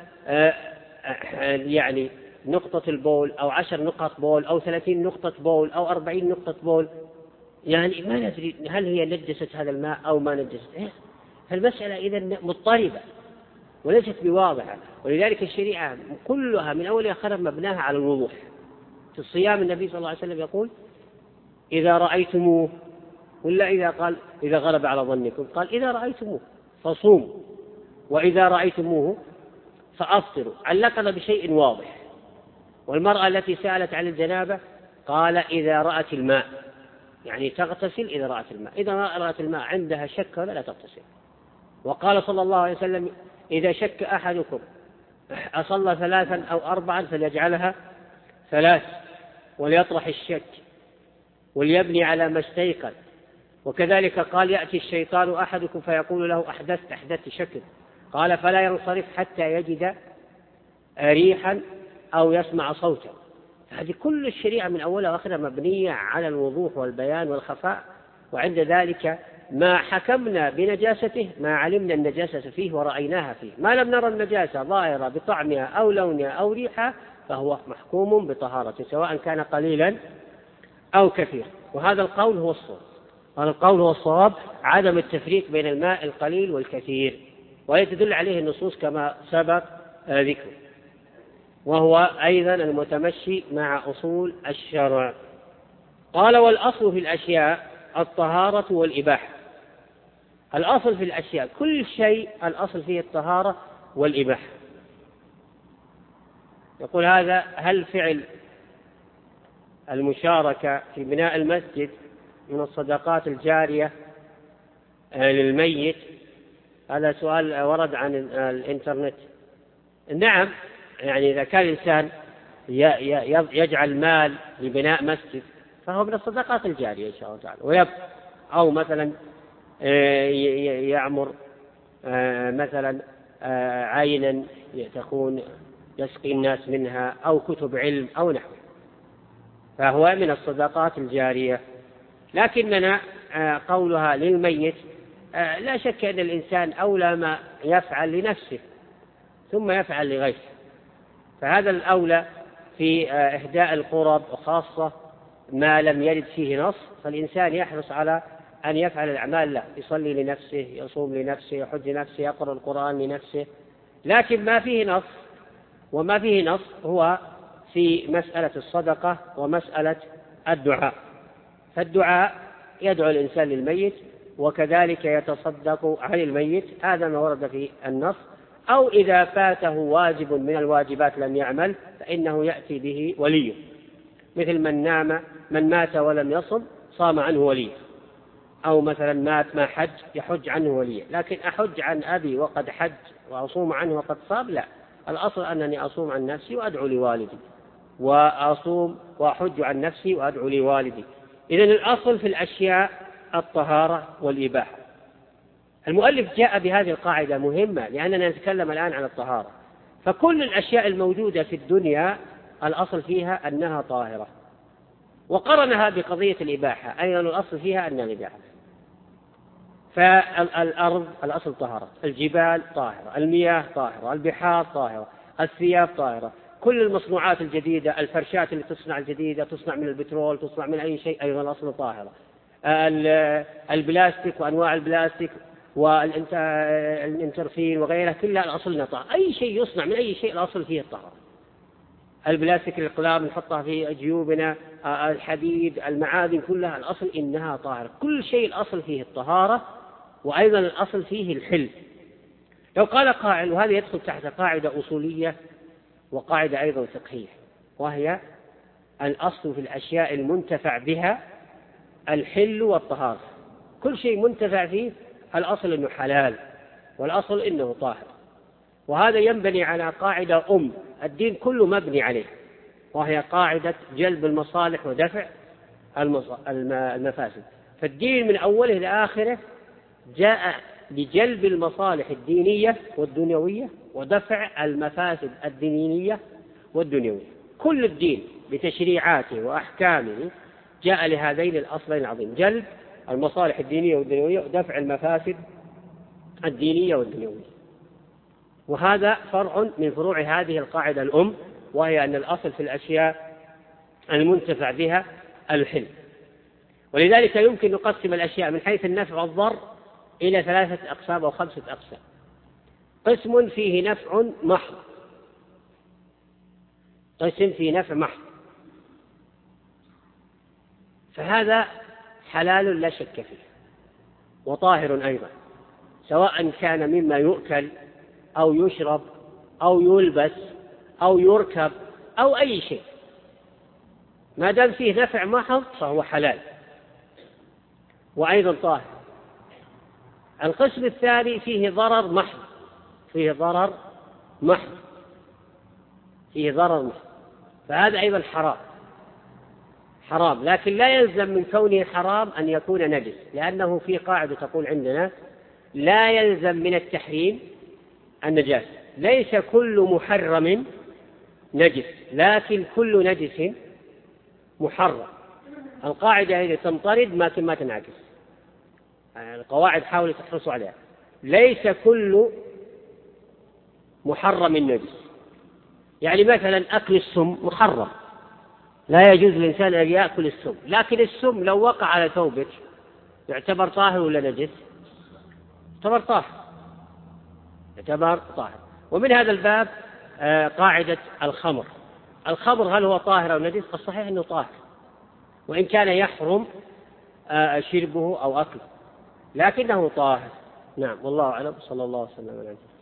يعني نقطة البول أو 10 نقط بول أو 30 نقطة بول أو 40 نقطة بول، يعني ما ندري هل هي نجست هذا الماء أو ما نجست. فالمسألة إذن مضطربة وليست بواضحة، ولذلك الشريعة كلها من أولها آخرها مبناها على الوضوح. في الصيام النبي صلى الله عليه وسلم يقول إذا رأيتموه، ولا إذا غلب على ظنكم، قال إذا رأيتموه فصوموا وإذا رأيتموه فأفطروا، علقنا بشيء واضح. والمرأة التي سألت عن الجنابة قال إذا رأت الماء، يعني تغتسل إذا رأت الماء، إذا رأت الماء عندها شك ولا لا تغتسل. وقال صلى الله عليه وسلم إذا شك أحدكم أصلى 3 أو 4 فليجعلها 3 وليطرح الشك وليبني على ما استيقن. وكذلك قال يأتي الشيطان أحدكم فيقول له أحدثت شك، قال فلا ينصرف حتى يجد ريحا أو يسمع صوتا. هذه كل الشريعة من أولها وآخرها مبنية على الوضوح والبيان والخفاء، وعند ذلك ما حكمنا بنجاسته ما علمنا النجاسة فيه ورأيناها فيه، ما لم نرى النجاسة ظاهرة بطعمها أو لونها أو ريحها فهو محكوم بطهارته سواء كان قليلا أو كثير. وهذا القول هو الصواب، عدم التفريق بين الماء القليل والكثير، ويتدل عليه النصوص كما سبق ذكره، وهو أيضا المتمشي مع أصول الشرع. قال والأصل في الأشياء الطهارة والإباحة. الأصل في الأشياء كل شيء الأصل فيه الطهارة والإباحة. يقول هذا هل فعل المشاركة في بناء المسجد من الصدقات الجارية للميت؟ هذا سؤال ورد عن الإنترنت. نعم، يعني إذا كان الإنسان يجعل مال لبناء مسجد فهو من الصدقات الجارية إن شاء الله تعالى، أو مثلا يعمر مثلا عينا تكون يسقي الناس منها أو كتب علم أو نحوه، فهو من الصدقات الجارية. لكننا قولها للميت لا شك أن الإنسان أولى ما يفعل لنفسه ثم يفعل لغيره، فهذا الأولى في إهداء القرب، وخاصة ما لم يرد فيه نص، فالإنسان يحرص على أن يفعل الأعمال له، يصلي لنفسه، يصوم لنفسه، يحج لنفسه، يقرأ القرآن لنفسه. لكن ما فيه نص وما فيه نص هو في مسألة الصدقة ومسألة الدعاء. فالدعاء يدعو الإنسان للميت وكذلك يتصدق عن الميت، هذا ما ورد في النص. أو إذا فاته واجب من الواجبات لم يعمل فإنه يأتي به وليه، مثل من مات ولم يصم صام عنه وليه، أو مثلا مات ما حج يحج عنه وليه. لكن أحج عن أبي وقد حج وأصوم عنه وقد صام؟ لا، الأصل أنني أصوم عن نفسي وأدعو لوالدي، وأصوم وأحج عن نفسي وأدعو لوالدي. إذن الأصل في الأشياء الطهارة والإباحة. المؤلف جاء بهذه القاعدة مهمة لأننا نتكلم الآن عن الطهارة، فكل الأشياء الموجودة في الدنيا الأصل فيها أنها طاهرة، وقرنها بقضية الإباحة أيضا الأصل فيها أنها الإباحة. فالأرض الأصل طهارة، الجبال طاهرة، المياه طاهرة، البحار طاهرة، الثياب طاهرة، كل المصنوعات الجديدة، الفرشات اللي تصنع الجديدة تصنع من البترول، تصنع من أي شيء، أيضا الأصل طاهرة. البلاستيك وأنواع البلاستيك والانترفين وغيرها كلها الأصل أنها طاهرة. أي شيء يصنع من أي شيء الأصل فيه الطهارة. البلاستيك، الأقلام نحطها في جيوبنا، الحديد، المعادن كلها الأصل إنها طاهرة. كل شيء الأصل فيه الطهارة، وأيضا الأصل فيه الحل. لو قال قائل، وهذا يدخل تحت قاعدة أصولية وقاعدة أيضا فقهية، وهي الأصل في الأشياء المنتفع بها الحل والطهارة. كل شيء منتفع فيه الأصل إنه حلال والأصل إنه طاهر. وهذا ينبني على قاعدة الدين كله مبني عليه، وهي قاعدة جلب المصالح ودفع المفاسد. فالدين من أوله إلى آخره جاء بجلب المصالح الدينية والدنيوية ودفع المفاسد الدينية والدنيوية. كل الدين بتشريعاته وأحكامه جاء لهذين الأصلين العظيم: جلب المصالح الدينية والدنيوية ودفع المفاسد الدينية والدنيوية. وهذا فرع من فروع هذه القاعدة وهي أن الأصل في الأشياء المنتفع بها الحل. ولذلك يمكن نقسم الأشياء من حيث النفع والضر إلى 3 أقسام أو 5 أقسام. قسم فيه نفع محض، قسم فيه نفع محض، فهذا حلال لا شك فيه وطاهر أيضا، سواء كان مما يؤكل أو يشرب أو يلبس أو يركب أو أي شيء، ما دام فيه نفع محض فهو حلال وأيضا طاهر. القسم الثاني فيه ضرر محض، فيه ضرر محض، فهذا أيضا حرام، لكن لا يلزم من كونه حرام أن يكون نجس، لأنه في قاعدة تقول عندنا: لا يلزم من التحريم النجاسة. ليس كل محرم نجس، لكن كل نجس محرم. القاعدة هذه تنطرد ما تنعكس. القواعد حاولوا تحرصوا عليها. ليس كل محرم نجس، يعني مثلا أكل السم محرم، لا يجوز للإنسان أن يأكل السم، لكن السم لو وقع على ثوبك يعتبر طاهر ولا نجس؟ يعتبر طاهر. ومن هذا الباب قاعدة الخمر هل هو طاهر أو نجس؟ الصحيح أنه طاهر، وإن كان يحرم شربه أو أكله، لكنه طاهر. نعم، والله أعلم. صلى الله عليه وسلم.